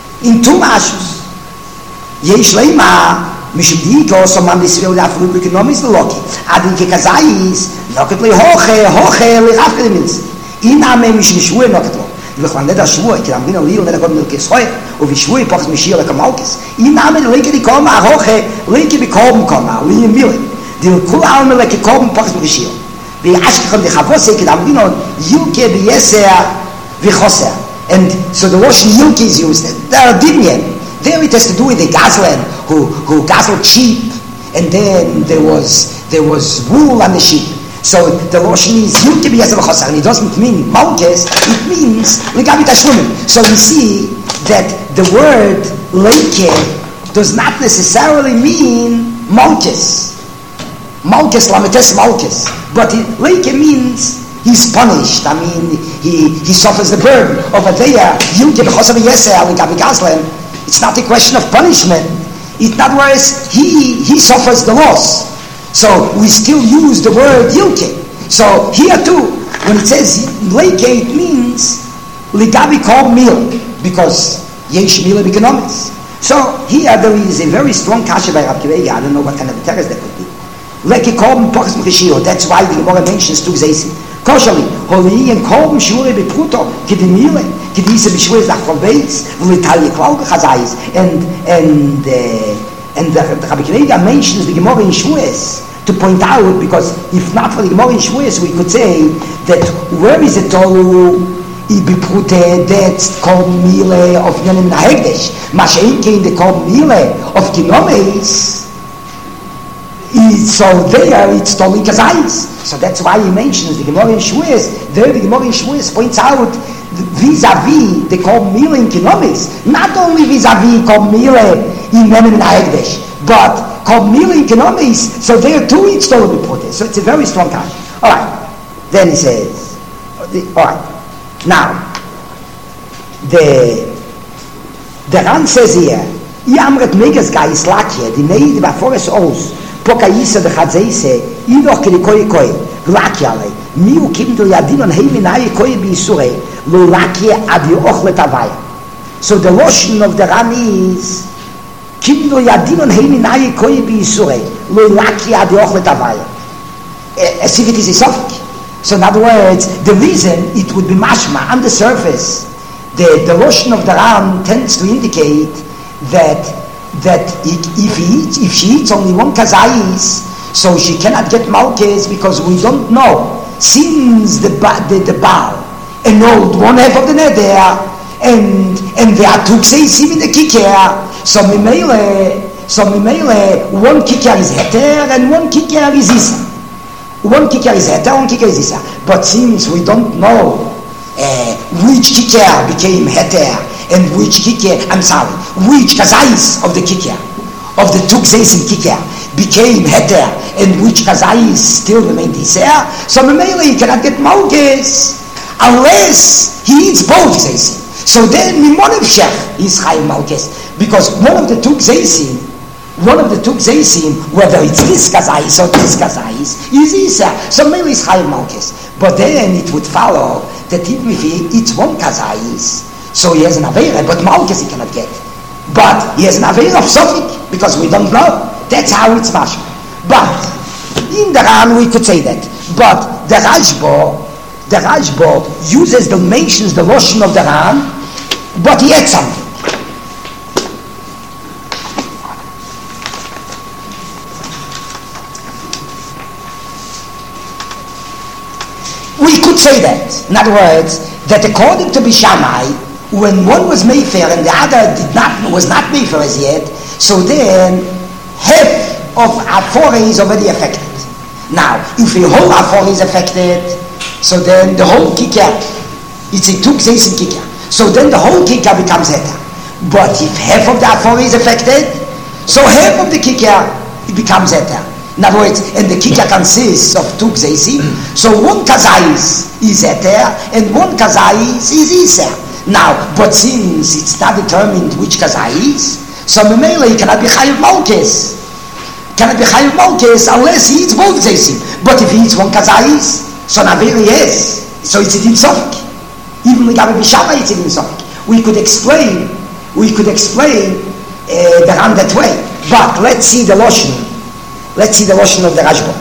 Yesh leima mishum digo so man disreu da fru bekonomis loki adi ke kazais noket le hoche le afkedemits iname mishum shue noket lo wir khwan da shue ki am bin li und da kommt ke shoy und wie shue pocht mishir le kamalkes iname le ke di koma hoche le ke bekommen koma li mil di kul alme le ke kommen pocht mishir wie asch kommt di khavose ki am bin yuke bi yeser vi khoser, and so the word yuke is used there dinyan. There it has to do with the gazlan who gazzled sheep, and then there was wool on the sheep. So the Russian is Yuke b'yaseh v'chosar, and it doesn't mean malkes, it means legabi tashlumim. So we see that the word leike does not necessarily mean malkes. Malkes, lametes malkes. But leike means he's punished. I mean, he suffers the burden. Over there, Yuke b'chosar b'yaseh legabi gazlan, it's not a question of punishment. In other words, he suffers the loss. So we still use the word Yilke. So here too, when it says Leike, it means Ligabi kol mil, because Yesh mil economics. So here there is a very strong kasha by Rav Akiva Eiger. I don't know what kind of terrace that could be. Like a korban pochs mechishio. That's why the Gemara mentions two gzeisim. Koshali, holi and korban shure bepruto kedimile kedise b'shvuz achrobeis v'litalye klau b'chazayis. And the Rav Akiva Eiger mentions the Gemara in Shvuos to point out, because if not for the Gemara in Shvuos, we could say that where is the Torah bepruto that's korban mile of Yonim Nahegdesh, Mashenke in the korban mile of Kinomes. So there it's totally kazayis. So that's why he mentions the Gemara in Shvuos. There the Gemara in Shvuos points out vis-a-vis the korban mile in Kinomes, not only vis-a-vis korban mile in Yonim Nahegdesh, but korban mile in Kinomes. So there too it's totally bepruto. So it's a very strong kind. All right. Then he says, all right. Now, the Ran says here, I amret megas gais lakye, the neid va forest os, poka yisa de chadzeise, idoch kiri koi, lakye ale, miu kimdo yadinon heiminaye koi bi isure, lo lakye ad yochlet avaya. So the lotion of the Ran is, kimdo yadinon heiminaye koi bi isure, lo lakye ad yochlet avaya. As if it is a suffix. So in other words, the reason it would be mashma on the surface, the lotion of the Ram tends to indicate that if she eats only one kazayis, so she cannot get malkes, because we don't know, since the Baal annulled one half of the neder, and there are two kseisim in the kiker, so mimele one kiker is heter and one kiker is isa. One kicker is heter, one kicker is isa. But since we don't know which kicker became heter and which kazayis of the kicker, of the two kzeisim kicker, became heter and which kazayis still remained isa, so memele he cannot get malkes unless he eats both kzeisim. So then mimon shech is chayim malkes, because one of the two kzeisim, whether it's this kazayis or this kazayis, is isa. So maybe it's chayim malkes. But then it would follow that even if he eats one kazayis, so he has an aveira, but malkes he cannot get. But he has an aveira of sofik, because we don't know. That's how it's mashma. But in the Ran we could say that. But the Rashba mentions the lotion of the Ran, but he adds something. We could say that, in other words, that according to Bishamai, when one was Mayfair and the other was not Mayfair as yet, so then half of Afore is already affected. Now, if the whole Afore is affected, so then the whole kicker, it's a two kzeisim kicker, so then the whole kicker becomes heter. But if half of the Afore is affected, so half of the kicker it becomes heter. In other words, and the kicker consists of two kzeisim, so one kazayis is heter and one kazayis is isa. Now, but since it's not determined which kazayis, so memele he cannot be chayiv malkes. Cannot be chayiv malkes unless he eats both kzeisim. But if he eats one kazayis, so naveri yes, so it's a din sofik. Even the Gabi Bishama it's a din sofik. We could explain the Ran that way. But let's see the lotion. Let's see the lotion of the Rashba.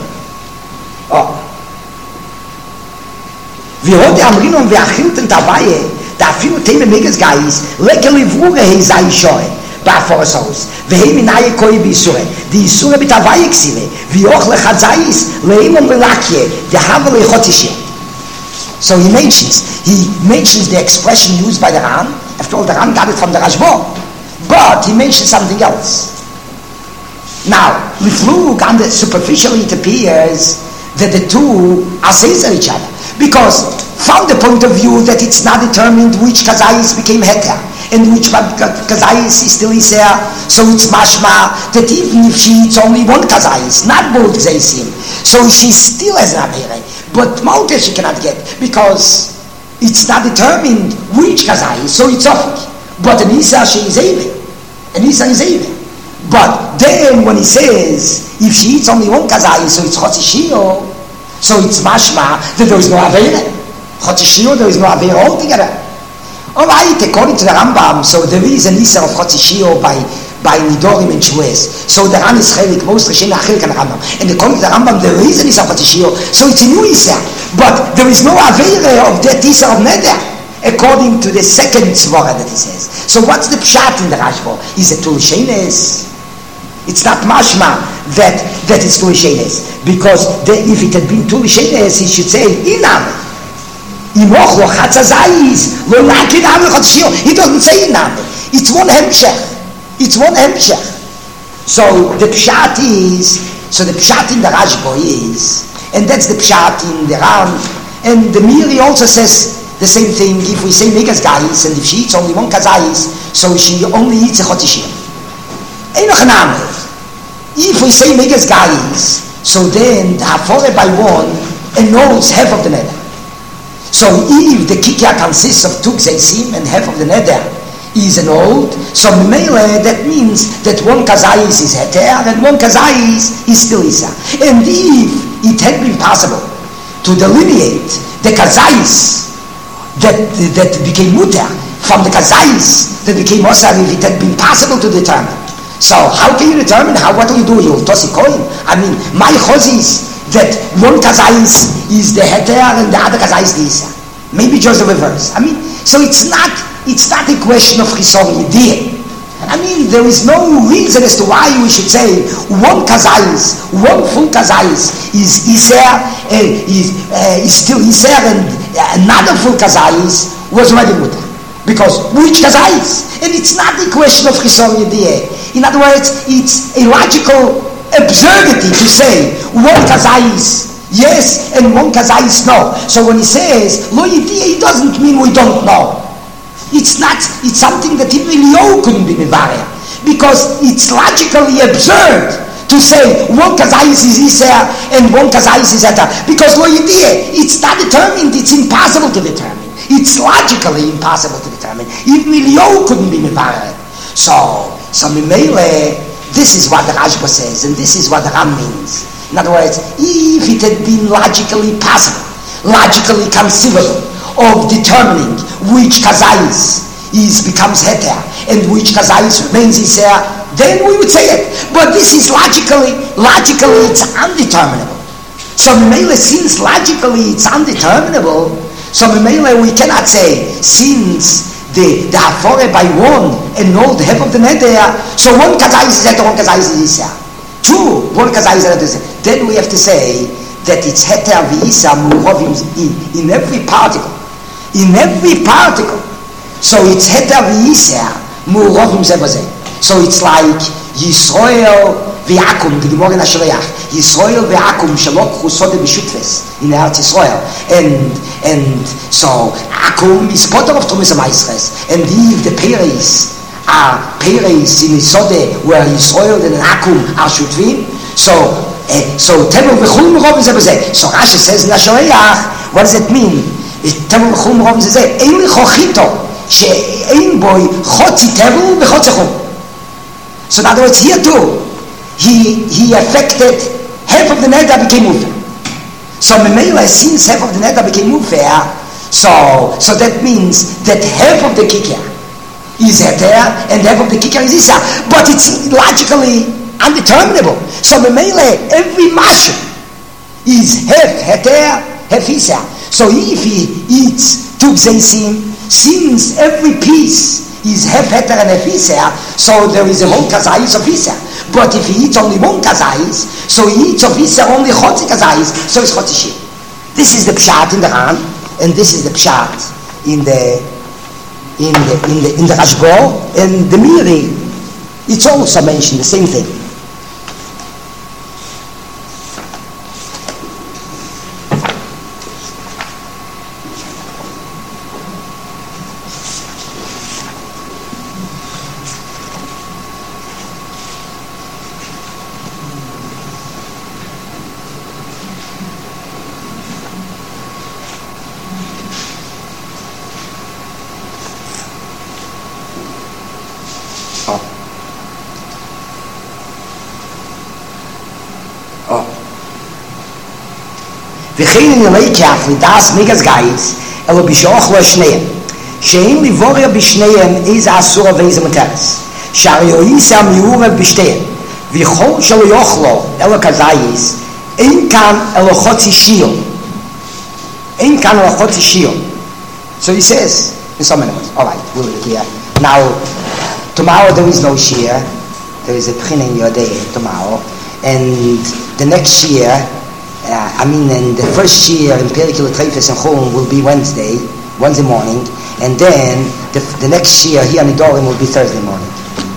V'hode amrinon ve'achilten tabaye da'afilu teime megas gais leker livrure hei zai shoe ba'aforosos v'hei minaye koi b'isure di'isure b'tavaye ksile v'yoch lechazayis le'imon v'lakye de'hava le'chotishye. So he mentions the expression used by the Ran. After all, the Ran got it from the Rashba, but he mentions something else. Now, superficially it appears that the two are says each other, because from the point of view that it's not determined which kazayis became heter and which kazayis is still isser, so it's mashma that even if she eats only one kazayis, not both kazayim, so she still has an avere, but malke she cannot get, because it's not determined which kazayis, so it's off. But an isa she is able, an isa is able. But then when he says, if she eats only one kazayis, so it's chotzishio, so it's mashma that there is no avera. Chotzishio, there is no avera altogether. Alright, according to the Rambam, so there is an Isser of Chotzi Shio by Nidorim and Shmues. So the Ran is Chelik, most Rishen Achil kan Rambam. And according to the Rambam, there is an Isser of Chotzi Shio, so it's a new Isser. But there is no Aveire of that Isser of Neder, according to the second Tzvora that he says. So what's the Pshat in the Rashba? Is it Tulishenes? It's not mashma that it's Tulishenes. Because if it had been Tulishenes, he should say, Inam. Imochlo Chatzazayis, Lo Nakid Am Lechotzishio. He doesn't say Inam. It's one Hemshech. It's one Hemshech. So the Pshat in the Rashba is, and that's the Pshat in the Ram, and the Miri also says the same thing. If we say Megas Gais, and if she eats only one Kazais, so she only eats a Chotishim. If we say Megas Gais, so then the Hafore by one and knows half of the Neder. So if the Kikya consists of 2 Gzeisim and half of the Neder is an old, so Mele, that means that 1 Kazais is Heter and 1 Kazais is still Isa. And if it had been possible to delineate the Kazais that became Mutter from the Kazais that became Osar, if it had been possible to determine. So how can you determine? What do? You will toss a coin? I mean, my chos is that 1 Kazais is the Heter and the other Kazais is the Isa. Maybe just the reverse. I mean, so it's not a question of Chisor Yediyah. I mean, there is no reason as to why we should say 1 Kazais, 1 full Kazais is Iser, is still Iser, and another full Kazais was already Mutter. Because which Kazais? And it's not a question of Chisor Yediyah. In other words, it's a logical absurdity to say 1 Kazais yes and 1 Kazais no. So when he says Lo Yediyah, it doesn't mean we don't know. It's something that even Eliyahu couldn't be mevarer, because it's logically absurd to say 1 Kazais is Iser and 1 Kazais is Heter, because Lo Yediyah, it's not determined, it's impossible to determine. It's logically impossible to determine. Even Eliyahu couldn't be mevarer. So Mimele, this is what the Rashba says, and this is what the Ram means. In other words, if it had been logically possible, logically conceivable, of determining which Kazais becomes Heter and which Kazais remains Iser, then we would say it. But this is logically it's undeterminable. So Mimele, since logically it's undeterminable, so Mimele we cannot say, since the Hafore by 1 and know the half of the Neder, so 1 Kazais is Heter, 1 Kazais is Iser. True, 1 Kazais is Heter. Then we have to say that it's Heter v'Iser Murovim in every particle. In every particle. So it's Heter v'Iser Murovim Zebazeh. So it's like Yisrael v'Akum, the Gemara in HaSholeach. Yisrael v'Akum shalok chusode b'shutves in Eretz Yisrael. And so Akum is potter of Tumas HaMaisres. And if the Peres are Peres in Yisode where Yisrael and Akum are Shutvim, so Tevel v'chul Murovim Zebazeh. So Rashi says in HaSholeach, what does it mean? Tevel v'chul Murovim Zebazeh. Ein lichochito she'ein boi chotzi Tevel v'chotzi chum. So in other words, here too, he affected half of the Neder became Mufer. So Memele, since half of the Neder became Mufer, so that means that half of the Kikya is Heter and half of the Kikya is Isa. But it's logically undeterminable. So Memele, every Mashal is half Heter, half Isa. So if he eats 2 Gzeisim, since every piece is half Heter and half Iser, so there is a whole Kazais of Iser. But if he eats only 1 Kazais, so he eats of Iser only Chotzi Kazais, so it's Chotzishim. This is the Pshat in the Ran, and this is the Pshat in the Rashba, and the Miri, it's also mentioned, the same thing. וכן נלקח לדעס מגס גייץ אלא בשוח לא שניהם שאין לבורר בשניהם איזה אסור ואיזה מותרת. שהרי יועיסה מעורב בשתיהם, ויכול שלא יאכלו אלא כזייס, אין כאן אלא חצי שיר. אין כאן אלא חצי שיר. So he says, in some words, all right, we'll leave it here. Now, tomorrow there is no shir. There is a pchinah in your day tomorrow. And the next year, and the first year in Perikil Treifes and Chum will be Wednesday morning. And then the next year here in Nidorim will be Thursday morning.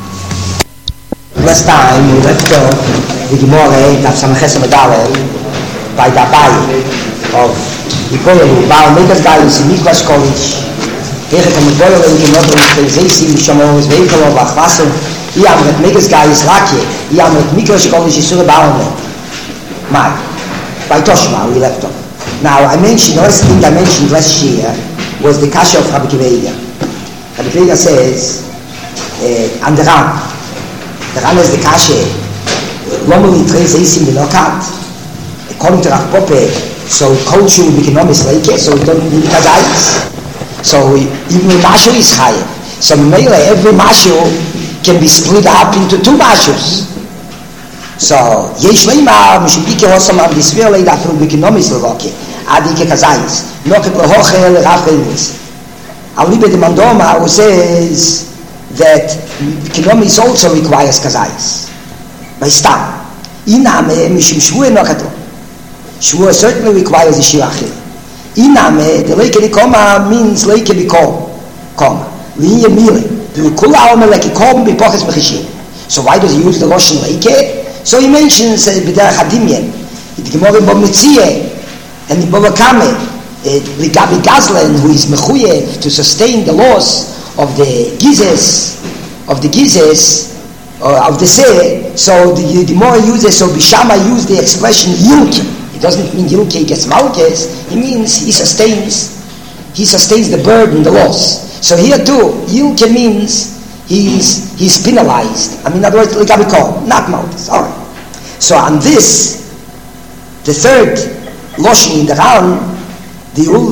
Last time we left the Gemara of Samachas Medalel by the Abai of Yipoyelu, Baal Megas Galus in Mikvash College. Tegen van het boilen in de organisatie die zomaar is weten of achwassen. Hier hebben we het Megas Galus Lakje. Hier hebben we het Mikvash College Surah Baal. Maar by Toshma we left off. Now the last thing I mentioned last year was the Kasha of Rabbi Kiva. Rabbi Kiva says, and the Ram is the Kasha. Normally trace is in the knockout. According to Rav Pope, so culture will become like so we don't need kazais. So even a mashu is higher. So every mashu can be split up into two mashus. So yesh leima mishipike osam am disvele that will become like adike kazais. No ke prohochel rafelis. Alibe de Mandoma who says that Kinomis also requires kazais. By stam. Iname mishim shvue nokato. Shvue certainly requires a shirachil. Iname, the leke likoma means leke likom. Koma. Liye mile. The kula ome leke kom bipoches mechishim. So why does he use the Russian leke? So he mentions b'derech hadimyen. The Gemara bo Metzieh and the Bava Kame. Ligabi Gazlan, who is mechuyev to sustain the laws of the gizes, of the say. So the Gemara uses, so Bishama used the expression yilke. It doesn't mean yilke gets malkes. It means he sustains the burden, the loss. So here too, yilke means he's penalized. I mean, in other words, likabiko, not malkes. All right. So on this, the third loshni in the round, so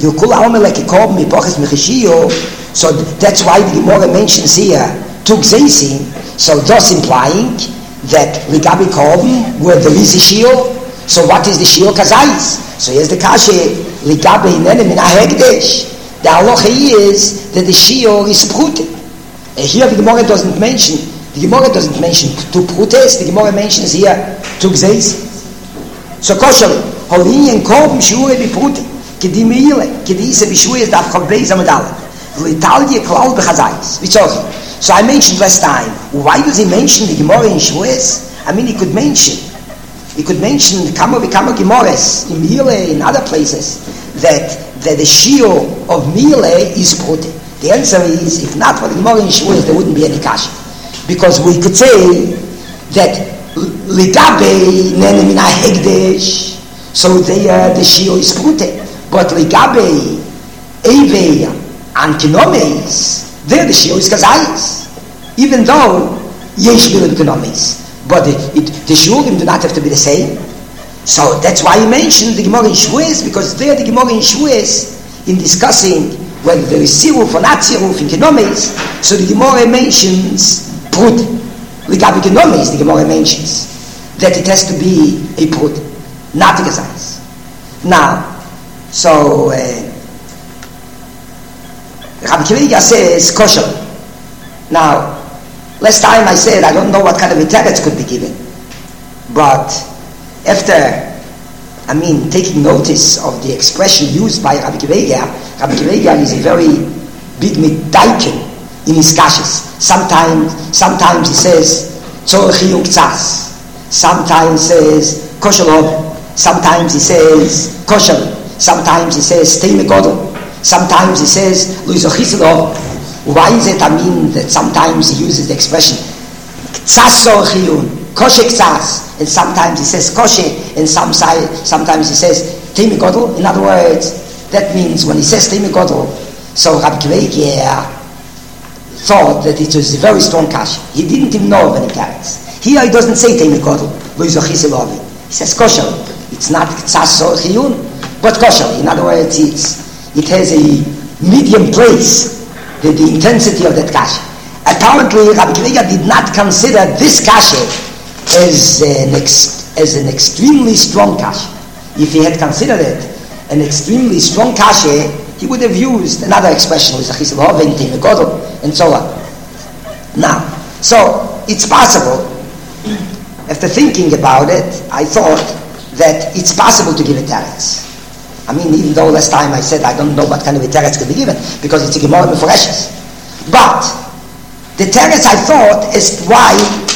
that's why the Gemara mentions here Tug Zeisin, so thus implying that Ligabi Kovim were the Lizi Shiur. So what is the Shiur Kazais? So here's the Kashe, Ligabi Nenem in Ahegdesh. The halacha is that the Shiur is Prute. Here the Gemara doesn't mention two Prutes, the Gemara mentions here Tug Zeisin. So Koshali, Holin Kovim Shiur be Prute. כדי מילה, כדי זה בשוויז דף חובי זמדל לאיטליה כלל בחזייס ויצוחי. So I mentioned last time, why does he mention the Gemara in Shvuos? I mean, he could mention kama Gemaras in Mile, in other places, that the shiur of Mile is prote. The answer is, if not for the Gemara in Shvuos, there wouldn't be any kasha. Because we could say that ligabe nene min ha'hegdesh, so the shiur is prote. But ligabe, eve, and kinomes, there the shiur is kazayis. Even though yesh bilim kinomes, but the shiurim do not have to be the same. So that's why he mentioned the Gemara in Shvuos, because there the Gemara in Shvuos, in discussing whether there is siruf or not siruf in kinomes, so the Gemara mentions prut. Ligabe kinomes, the Gemara mentions that it has to be a prut, not a kazayis. Now, so Rabbi Kiva says kosher. Now, last time I said I don't know what kind of a teretz could be given, but after taking notice of the expression used by Rabbi Kiva is a very big mitaiken in his kashas. Sometimes he says tzorech chiyuk tzas, sometimes he says kosher hod, sometimes he says kosher. Sometimes he says stay megodol. Sometimes he says luizochisilov. Why is it that sometimes he uses the expression ktsas chiyun, koshe ktsas, and sometimes he says koshe, and sometimes he says stay megodol? In other words, that means when he says stay megodol, so Rabbi Kiva thought that it was a very strong kasha. He didn't even know of any carrots. Here he doesn't say stay megodol, luizochisilov. He says kosher. It's not ktsas chiyun. But kosher, in other words, it has a medium place, the intensity of that kasha. Apparently, Rabbi Akiva did not consider this kasha as an extremely strong kasha. If he had considered it an extremely strong kasha, he would have used another expression, and so on. Now, so it's possible, after thinking about it, I thought that it's possible to give a teretz. I mean, even though last time I said I don't know what kind of a teretz could be given, because it's a Gemara Meforeshes. But the teretz I thought is why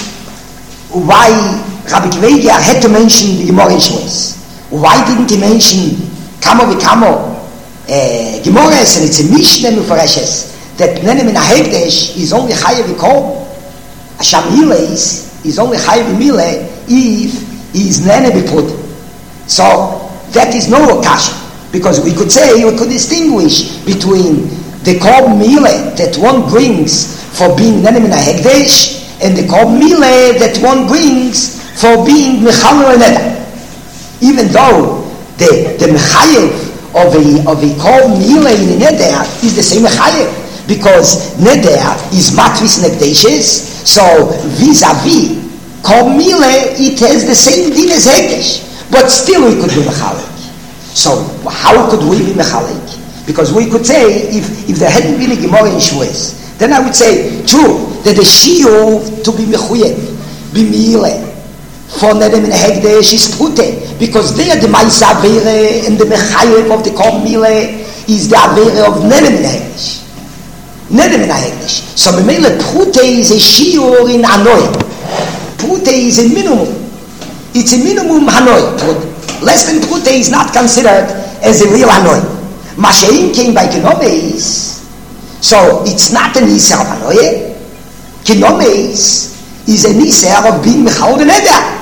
Rabbi Akiva had to mention the Gemara in Shavuos. Why didn't he mention Kamo v'Kamo Gemaras, and it's a Mishnah Meforeshes that Pnei Min HaHekdesh is only Chayav v'Kol. Asham Miles is only Chayav v'Mile if he is Nene v'Pud. So that is no kasha, because we could distinguish between the Kol Mile that one brings for being Nene Min HaHekdesh and the Kol Mile that one brings for being Mechalel Neder. Even though the Mechayev of a Kol Mile in a Neder is the same Mechayev, because Neder is Matris Nekdeshes, so vis-a-vis Kol Mile, it has the same din as Hekdesh, but still we could be Mechalek. So how could we be Mechalek? Because we could say, if there hadn't been a Gemara in Shavuos, then I would say, true, that the Shiur to be Mechuyev, be Mile, for Neder Min HaHekdesh is Pute, because there the Ma'isa Avere and the Mechayev of the Kol Mile is the Avere of Neder Min HaHekdesh. Neder Min HaHekdesh. So Memele Pute is a Shiur in Hanoi. Pute is a minimum. It's a minimum Hanoi. Less than Pute is not considered as a real Hanoi. Mashein came by Kenomes, so it's not an Iser of Hanoi. Kenomes is an Iser of being Mechal the Neder.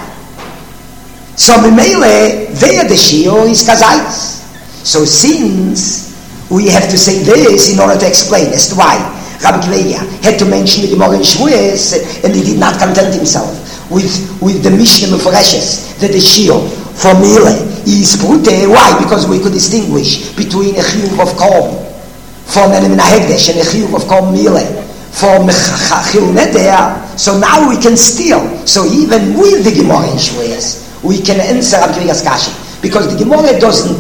So Memele, there the Shiur is Kazais. So since we have to say this in order to explain as to why Rabbi Akiva had to mention the Gemara in Shavuos, and he did not content himself with the Mishnah Meforeshes that the Shiur for Mile is Pute. Why? Because we could distinguish between a Chiyuv of Kol for Neder Min HaHekdesh and a Chiyuv of Kol Mile for Mechil Neder. So now we can still, so even with the Gemara in Shavuos, we can answer Rabbi Akiva's kasha, because the Gemara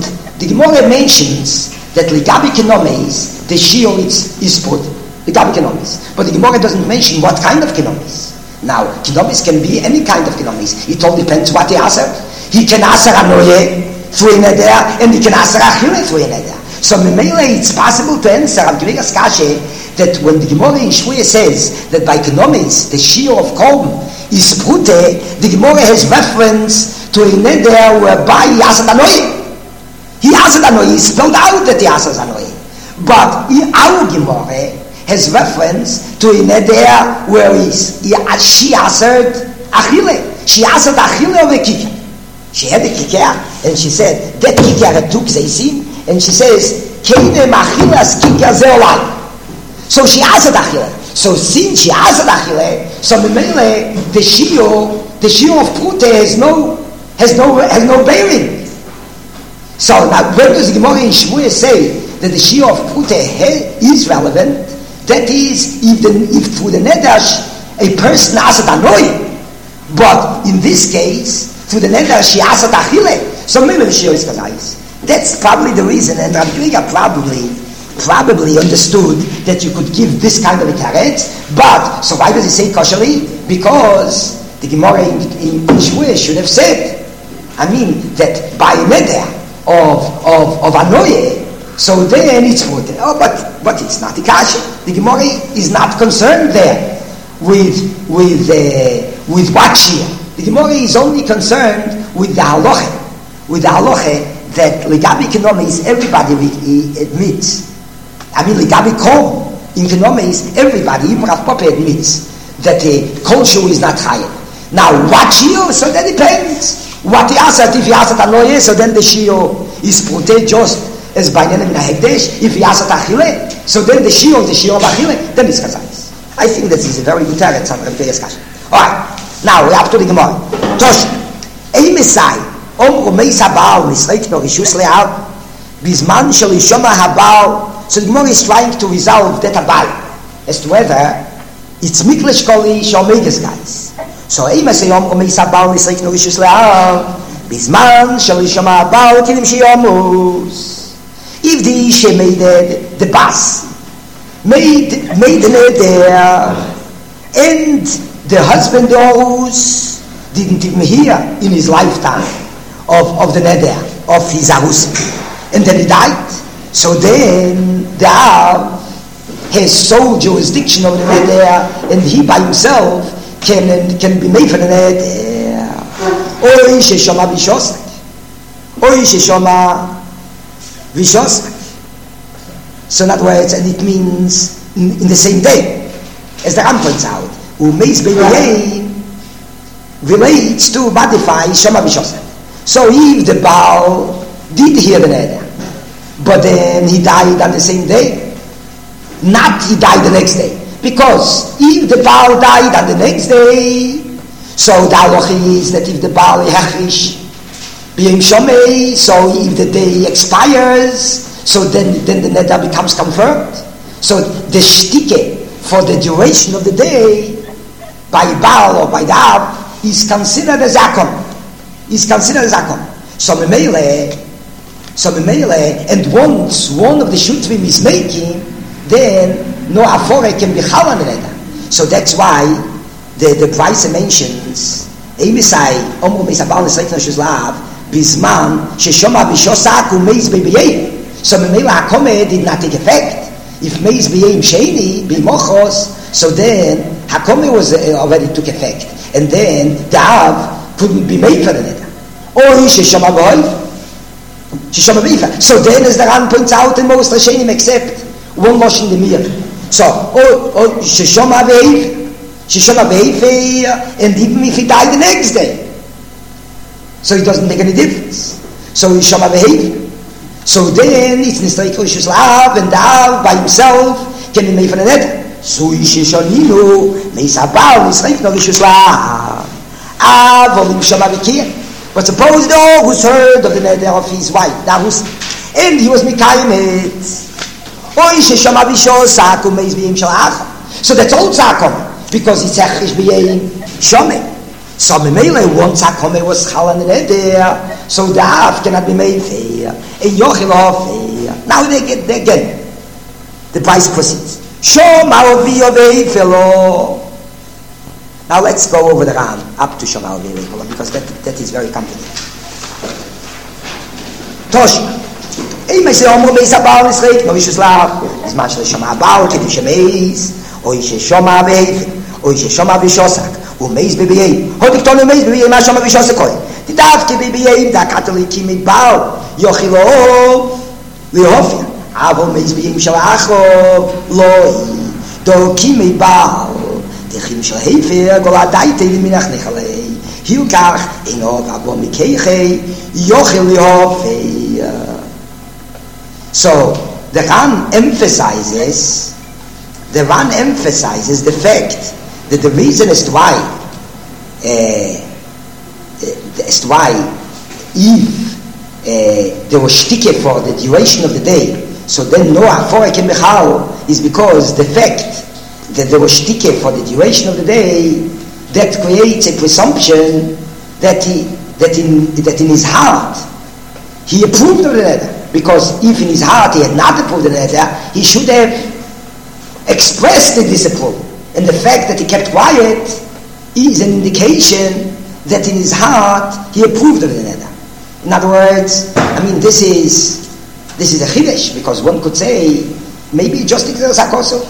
mentions that Ligabi Kenomes, the Shiur is put, Ligabi Kenomes. But the Gemara doesn't mention what kind of Kenomes. Now, Kenomes can be any kind of Kenomes. It all depends what he answered. He can answer Anoye through a Neder, and he can answer Achille through a Neder. So, Memele, it's possible to answer Rabbi Akiva's kasha that when the Gemara in Shavuos says that by Kenomes, the Shiur of Kol is Pute, the Gemara has reference to a Neder whereby he answered Anoye. He answered Anoye, he spelled out that he answers Anoye. But our Gemara has reference to a Neder where she answered Achille. She answered Achille of a Kikar. She had a Kikar, and she said, that Kikar had two Kzeisim, and she says, Keinem Achilles Kikar Zeolai. So she answered Achille. So since she answered Achille, so Memele, the Shiur of Pute has no bearing. So now, when does the Gemara in Shavuos say that the Shiur of Pute is relevant? That is, if through the Neder a person answered Anoye, but in this case, through the Neder she answered Achille, so maybe the Shiur is Kazais. That's probably the reason, and Rabbi Akiva probably understood that you could give this kind of a teretz, but, so why does he say kosheri? Because the Gemara in Shavuos should have said, that by a Neder of Anoye, so then it's put. Oh, but it's not the kasha. The Gemara is not concerned there with what Shiur. The Gemara is only concerned with the halacha. With the halacha that Ligabi Kenomes everybody admits. Ligabi Kol in Kenomes everybody, even Rav Papa admits that the Kol Shiur is not Chayav. Now what Shiur? So that depends. What he answered, if he answered Anoye, so then the Shiur is Pute just as by Neder Min HaHekdesh. If he answered Achille, so then the Shiur of Achille, then it's Kazais. I think that is a very good teretz on Rabbi Akiva's kasha. Alright, now we have to the Gemara. Tosh, Ei Mesai, Omru Meis HaBaal, Nisreit No Rishus Le'al, Bizman Shel Yishoma HaBaal, So the Gemara is trying to resolve that abal as to whether it's miklesh kolish or megas guys. So Eima say Yom Omei Sabal Nisreik no Rishus Le'al Bizman Shal Yishama Abal Kilim Shiyomus. If the Isha made the bas made the neder and the husband Horus didn't even hear in his lifetime of the neder of his Arus, and then he died, so then the Av has sole jurisdiction over the neder, and he by himself can be made for the neder. Oy sheshama v'shosek, oy sheshama v'shosek. So in other words, and it means in the same day, as the Ram points out, umeis be'yei relates to modify shama v'shosek. So if the Baal did hear the neder, but then he died on the same day, not he died the next day. Because if the Baal died on the next day, so the halacha is that if the Baal hechish b'yom shomei, so if the day expires, so then the neder becomes confirmed. So the shtike for the duration of the day by Baal or by the Av is considered as zakon. So memele, and once one of the shutrim is making, then no afore can be chal on the neder. So that's why the price mentions emisai omru meisabal nesreik no shuzlav bizman sheshoma b'shosak u'meiz be'biyei. So memele hakome did not take effect. If meiz b'yei sheni b'mochos, so then hakome was already took effect, and then the av couldn't be made for the neder. Or sheshoma b'hoif, sheshoma b'yifa. So then, as the Ran points out in most Rishonim, except one wash in the mirror. So, or sheshoma b'yifa, and even if he died the next day, so it doesn't make any difference. So sheshoma b'yifa. So then it's nisreik rishus la'av, and the av by himself can be made for the neder. So sheshoninu meisabal nisreik no rishus la'av. Av olim shoma b'kiyah. But suppose though who's heard of the neder of his wife, and he was mikayim it. So that's all zakom, because it's echish b'yei shomei. So memele once zakom was chal on the neder, so the av cannot be made fair. And yochel fair. Now they get again. The price proceeds. Shoma ovi ovei felo. Now let's go over the Ram up to Shoma ovi ovei felo, because that is very complicated. Tosh. Eima say omru meisabal nisreik no rishus la'av bizman sheshoma abal kedi shemeis oy sheshoma b'heifin oy sheshoma b'shosak u'meiz b'biyei hodikton u'meiz b'biyei ma shoma b'shosak oy tidavki b'biyei da katoliki midbal yochilo lihofia avo meiz b'biyei mishalacho loi doki midbal dechim shel heifer goladaite liminach nechalei hilkach inov avo mikeichei yochil lihofia. So the Ran emphasizes the fact that the reason as to why if there was shtike for the duration of the day, so then no afore can bechal, is because the fact that there was shtike for the duration of the day, that creates a presumption that in his heart he approved of the neder. Because if in his heart he had not approved the neder, he should have expressed the disapproval. And the fact that he kept quiet is an indication that in his heart he approved of the neder. In other words, this is a chidesh, because one could say maybe just igzos hakosu.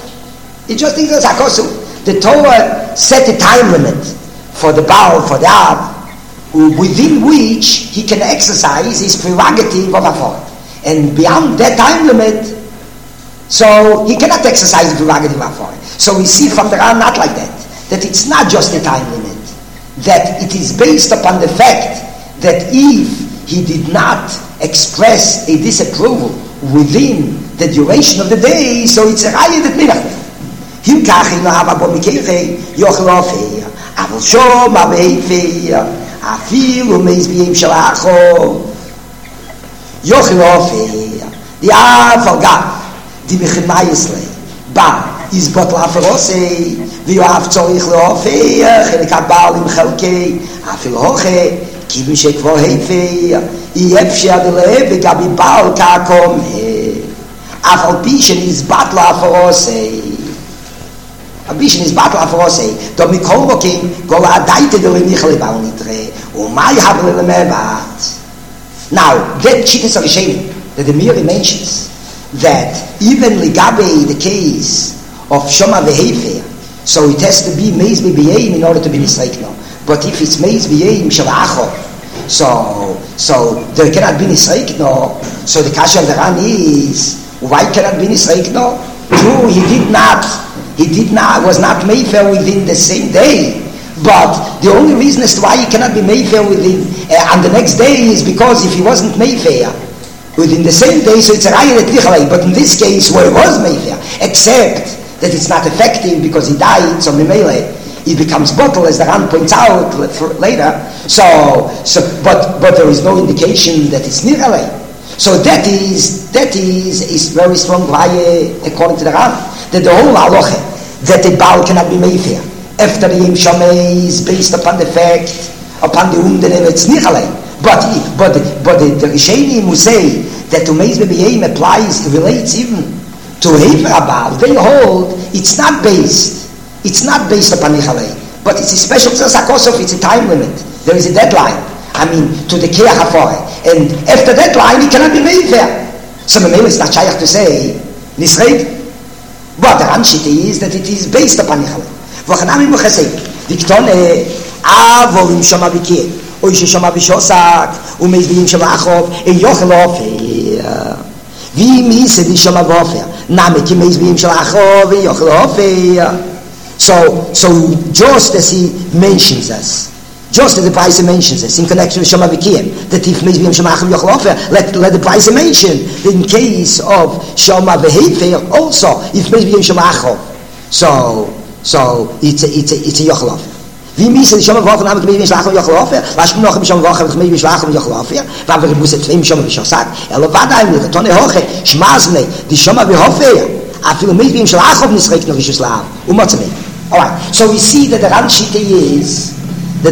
The Torah set a time limit for the Baal, for the Av, within which he can exercise his prerogative of afar. And beyond that time limit, so he cannot exercise the prerogative of afar. So we see from the Ran not like that it's not just a time limit, that it is based upon the fact that if he did not express a disapproval within the duration of the day, so it's a raya that minach. Hilkach ino hava bo mikeichei yochel ofeir aval shom aveifeir afilu meiz b'yim shalacho yochel ofeir. The Av forgot די מחמייסle ba is botla ferose vi auf zolich lofe khine kabal im khalke afil hoche kibim shekvo hefe i efsha de lebe gabi bal ka kom afal bishen is botla ferose a bishen is botla ferose do mi konvoking go a daite de michle bal nitre o mai hable me bat now that chicken so shame that the Miri mentions that even ligabe the case of Shoma Vehefer, so it has to be Meiz B'Yeim in order to be Nisreikno. But if it's Meiz B'Yeim Shalacho, so there cannot be Nisreikno, so the Kasha of the Ran is, why cannot be Nisreikno? True, was not Mayfair within the same day. But the only reason as to why he cannot be Mayfair within, on the next day is because if he wasn't Mayfair, within the same day, so it's a Raya Tichalei. But in this case, where it was Mayfair, except that it's not effective because he died, so Mimele, it becomes bottle, as the Ran points out later. But there is no indication that it's Niralei. So that is very strong Raya according to the Ran, that the whole halacha that the Baal cannot be Mayfair after the Yom Shomei is based upon the fact, upon the Umden, it's Niralei. But the Rishonim who say that to Meiz B'Yeim applies, relates even to Hefer Abal, they hold it's not based upon Nichalei, but it's a special Tzasakosov, it's a time limit. There is a deadline. I mean, to the Keach HaForeh. And after that line, it cannot be Mayfair. So the is not shaykh to say, Nisreik. But the Ranshite is that it is based upon Nichalei. V'chanami Muchasei, Diktone, Avolim Shoma B'Kir, Oishe Shoma B'Shosak, Umeiz B'Yim Shoma Achov, Yochel Ofer. Wie miese die schon mal Waffe name ki meis bim shlachov yochlofe. So just as he mentions us, just as the Price mentions us in connection with Shema Vikim, that if meis bim shlachov yochlofe, let the Price mention that in case of Shema Vehefer also if meis bim shlachov, so it's a yochlofe. Wie miese schon mal Wochen haben wir nicht lachen Jachlafe, was noch im schon Wochen mit mir lachen Jachlafe, weil wir muss jetzt schon mal gesagt, war da mit Tonne hoche, schmaßne, die schon mal Hoffe, a viel mit ihm schlachen nicht recht noch ist schlafen. Mal. All right. So we see that the Ranshite is that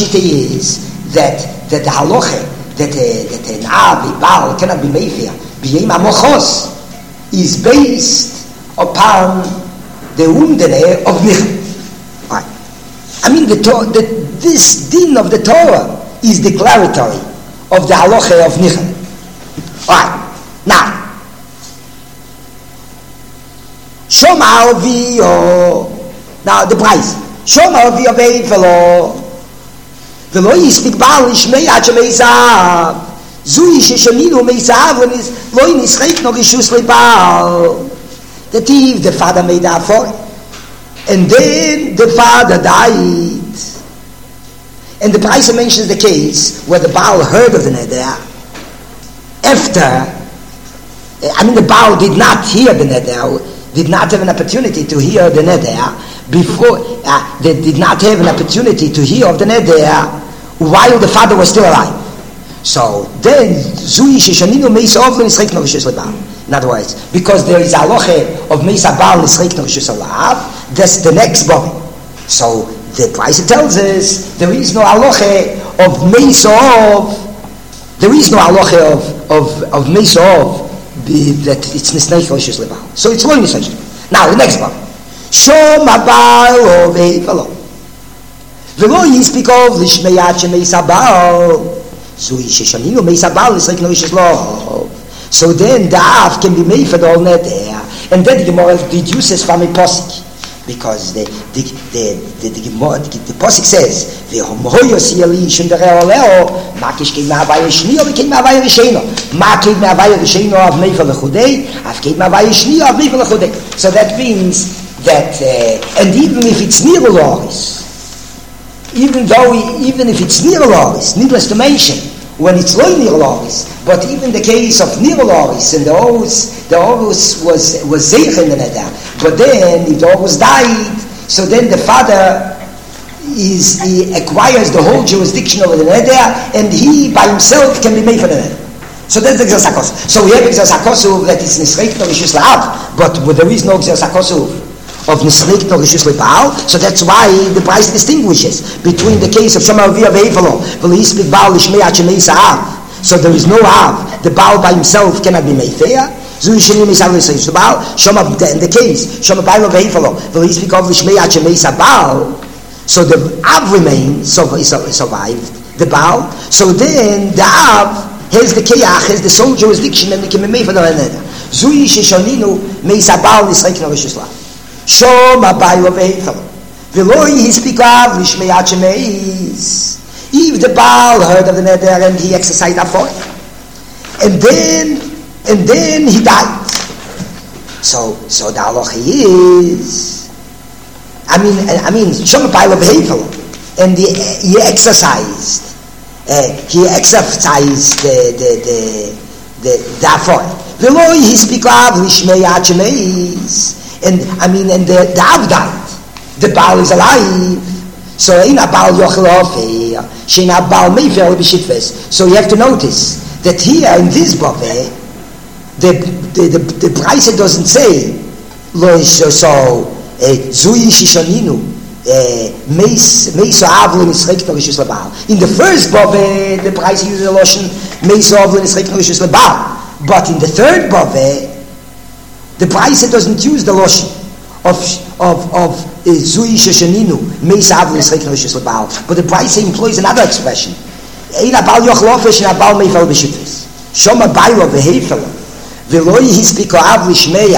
the halacha that an Abi Baal cannot be Mayfair, B'Yem HaMochos is based upon the Umdene of Nichel. I mean, this din of the Torah is declaratory of the halacha of Nichel. All right. Now, Shoma Ovio. Now the price. Shoma Ovio Veifelo. Velo yistik Baal Ishmei Hachamei Zahav. Zui Shesheminu Mei Zahav Lo Yinisreik No Rishus LeBaal. That if the father made a for. And then the father died. And the Price mentions the case where the Baal heard of the neder after, the Baal did not hear the neder, did not have an opportunity to hear the neder before, they did not have an opportunity to hear of the neder while the father was still alive. So then, Zui Sheshaninu Meis Ovlo Nisreik No Rishus LeBaal. In other words, because there is a halacha of Meis Baal Nisreik No Rishus LeBaal, that's the next body. So the Price tells us there is no halacha of Meis Ov. There is no halacha of Meis Ov that it's Nisreik No Rishus LeBaal. So it's only Nisreik. Now the next body. Shoma Baal Ovei Velo Yispik Ov Lishmeyat Shemeis Baal. So then the Av can be made for the whole neder, and then the Gemara deduces from a posik, because the posik says v'homoyos yali shundereo leo makish kei ma'avayir shniyo v'kei ma'avayir risheno makei ma'avayir risheno av mei for lechudei av kei ma'avayir shniyo av mei for lechudei. So that means that and even if it's niroloris, even if it's niroloris, needless to mention, when it's loy niroloris, but even the case of niroloris and the Horus was zeich in the neder, but then if the Horus died, so then the father he acquires the whole jurisdiction over the neder, and he by himself can be made for the neder. So that's the Gzeras HaKosov. So we have Gzeras HaKosov that it's Nisreik no Rishus La'av, but there is no Gzeras HaKosov of Nisreik no Rishus Le'Baal, so that's why the Bryce distinguishes between the case of Shomar Avia Ve'evalo, V'le'islik Baal Lishmei Achemei Sa'av. So there is no Av, the Baal by himself cannot be Meifeya. Zui Sheni Meis Av L'Yisrael. So the Baal, Shomar, in the case, Shomar Baal Ve'evalo, V'le'islik Av Lishmei Achemei Sa'Baal, so the Av remains, survived, the Baal, so then the Av, has the Kiyach, has the sole jurisdiction, and they can be made for the Reneda. Zui Sheshoninu Meis Abal Nisreik no Rishus La'av. Shom Abayu Ve'evalo. V'loi Hispik Av Lishmei Achemeis. If the Baal heard of the Neder and he exercised that for it, and then he died. So the halacha is, I mean, Shom Abayu Ve'evalo, and he exercised. He exercised the afor. V'loi hispik av lishmei achemeis. And the Av died. The Baal is alive. So ein a Baal yochel ofei. Shein a Baal meifel b'shitves. So you have to notice that here in this bave, the Brisa doesn't say lo zui shishoninu. In the first bave, the Brisa uses the lotion but in the third bave, the Brisa doesn't use the lotion of zui sheshaninu meis avli nisreik no rishus lebal, but the Brisa employs another expression. Ein abal yochel ofesh and abal meifel b'shitvis. Shoma baylo v'heifel v'loi hispiko av lishmeya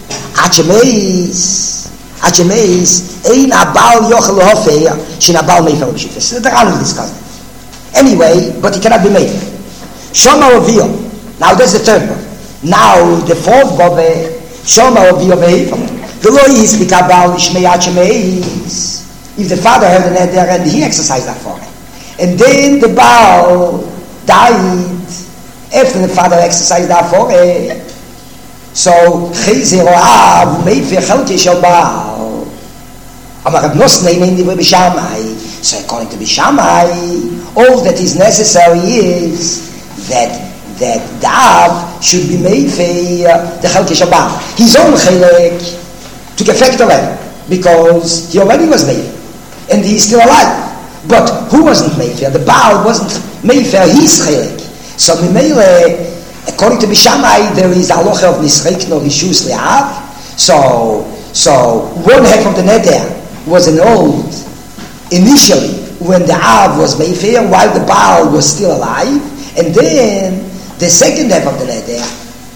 achemeis ein abal yochel ofeya shin abal meifel b'shitvis. The Ran will discuss it. Anyway, but it cannot be made. Shoma ovio. Now that's the third one. Now the fourth bove, Shoma ovio v'heifel. V'loi hispiko abal lishmeya achemeis. If the father had an Neder and he exercised that for him, and then the Baal died after the father exercised that for him, so Chayzer or Av Meifir Chelke Shel Baal. Amar Reb Nosnei named the Bishamai. So according to Bishamai, all that is necessary is that the Av should be Meifir the Chelke Shel Baal. His own Chelek took effect already because he already was Meifir and he is still alive. But who wasn't Meifir? The Baal wasn't Meifir, he's Chelek. So Mimele, according to Bishamai, there is a halacha of Nisreik no Rishus Le'av. So one half of the Neder was annulled initially when the Av was Meifir, while the Baal was still alive. And then the second half of the Neder,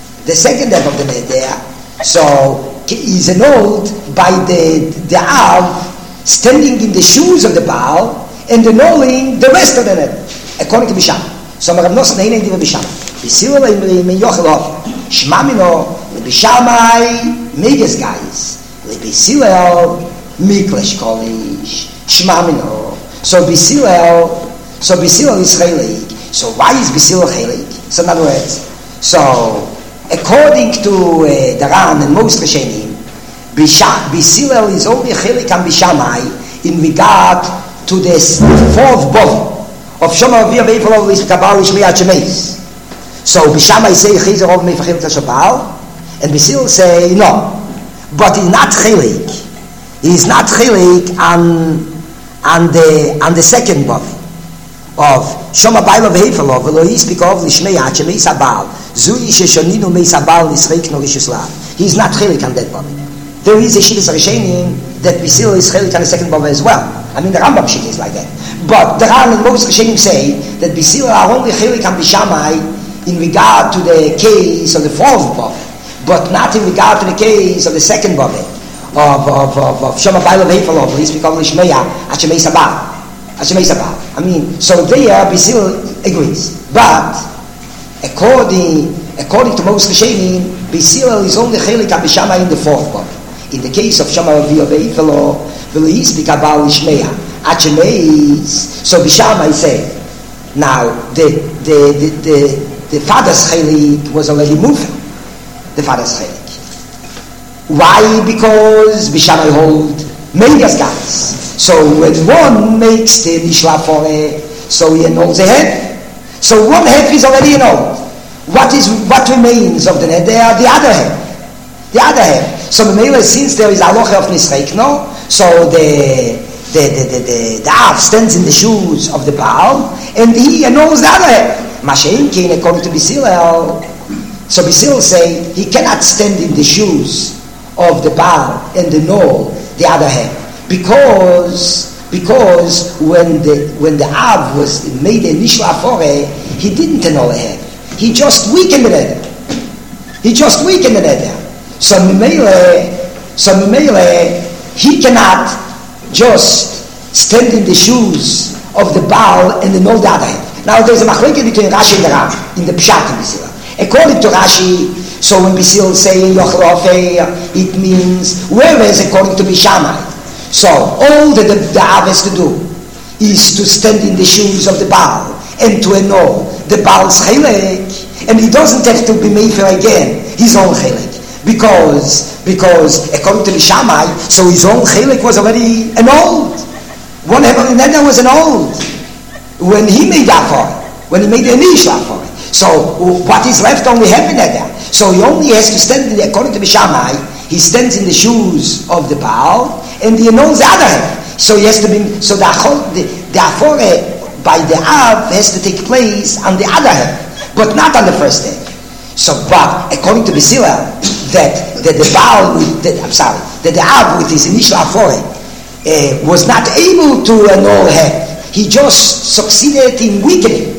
so is annulled by the Av standing in the shoes of the Baal and annulling the rest of the Neder, according to Bishamai. So Rav Nosson ain't even Bishamai. Bisilo me yochel of Shmamino le Bishamai megas guys le Bisilo miklesh kolish Shmamino. So Bisilo is chelik. So why is Bisilo chelik? So in other words, so according to the Ran and most Rishonim, Bisilo is only chelik and Bishamai in regard to this fourth bov of Shomar Avia Ve'evalo V'le'islik Abal Lishmei Achemeis. So Bishamai say Chayzer of Meifachim Tashabal, and Bisil say no, but he's not chelik. He's not chelik on the second bov of Shomar Bailo Ve'evalo V'le'islik of Lishmei Achemeis Abal Zui Sheshoninu Meis Abal Nisreik no Rishus La'av. He's not chelik on that bov. There is a Shivas Rishonim that Bisil is chelik on the second bov as well. I mean the Rambam Shit is like that. But the Ran and most Rishonim say that Bisil are only chelik on Bishamai in regard to the case of the fourth bov, but not in regard to the case of the second bov of Shomar Bailo Ve'evalo V'le'islik of Lishmeya Achemeis Abal. I mean, so there Bisil agrees, but according to most Rishonim, Bisil is only chelik on Bishamai in the fourth bov. In the case of Shomar Avia Ve'evalo V'le'islik Abal Lishmeya Achemeis, so Bishamai say, now the father's chelik was already moved. The father's chelik. Why? Because Bishamai hold megas guys. So when one makes the nishla for so he annuls a head. So one half is already annulled. what remains of the neder? The other half. The other half. So since there is halacha of nisreikno, so the Av stands in the shoes of the Baal, and he knows the other half. Mashein Kain, according to Bisilel, so Bisilel say he cannot stand in the shoes of the Baal and know the other half, because when the Av was made the initial afore, he didn't know the half. He just weakened the nether. So Mimele, he cannot just stand in the shoes of the Baal and know the other half. Now there's a machlekes between Rashi and the Rav in the Pshat in Bisilel. According to Rashi, so when Bisilel say Yochel, it means whereas according to Bishamai. So all that the Av has to do is to stand in the shoes of the Baal and to know the Baal's chelek, and he doesn't have to be made for again his own chelek, because according to Bishamai, so his own chelek was already an old. One half of the nether was an old when he made that for it, when he made the initial for it. So what is left only half in nether. So he only has to stand according to Bishamai, he stands in the shoes of the Baal, and he knows the other half. So he has to be, so the afore by the Av has to take place on the other half, but not on the first half. So, but according to Bisilel, that the Baal, that the Av with his initial afore was not able to know half. He just succeeded in weakening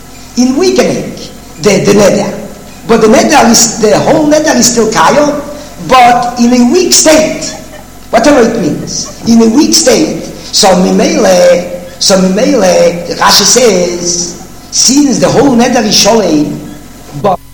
the nether. But the whole nether is still kayom, but in a weak state. Whatever it means, in a weak state. So Mimele, Rashi says, since the whole nether is sholem, but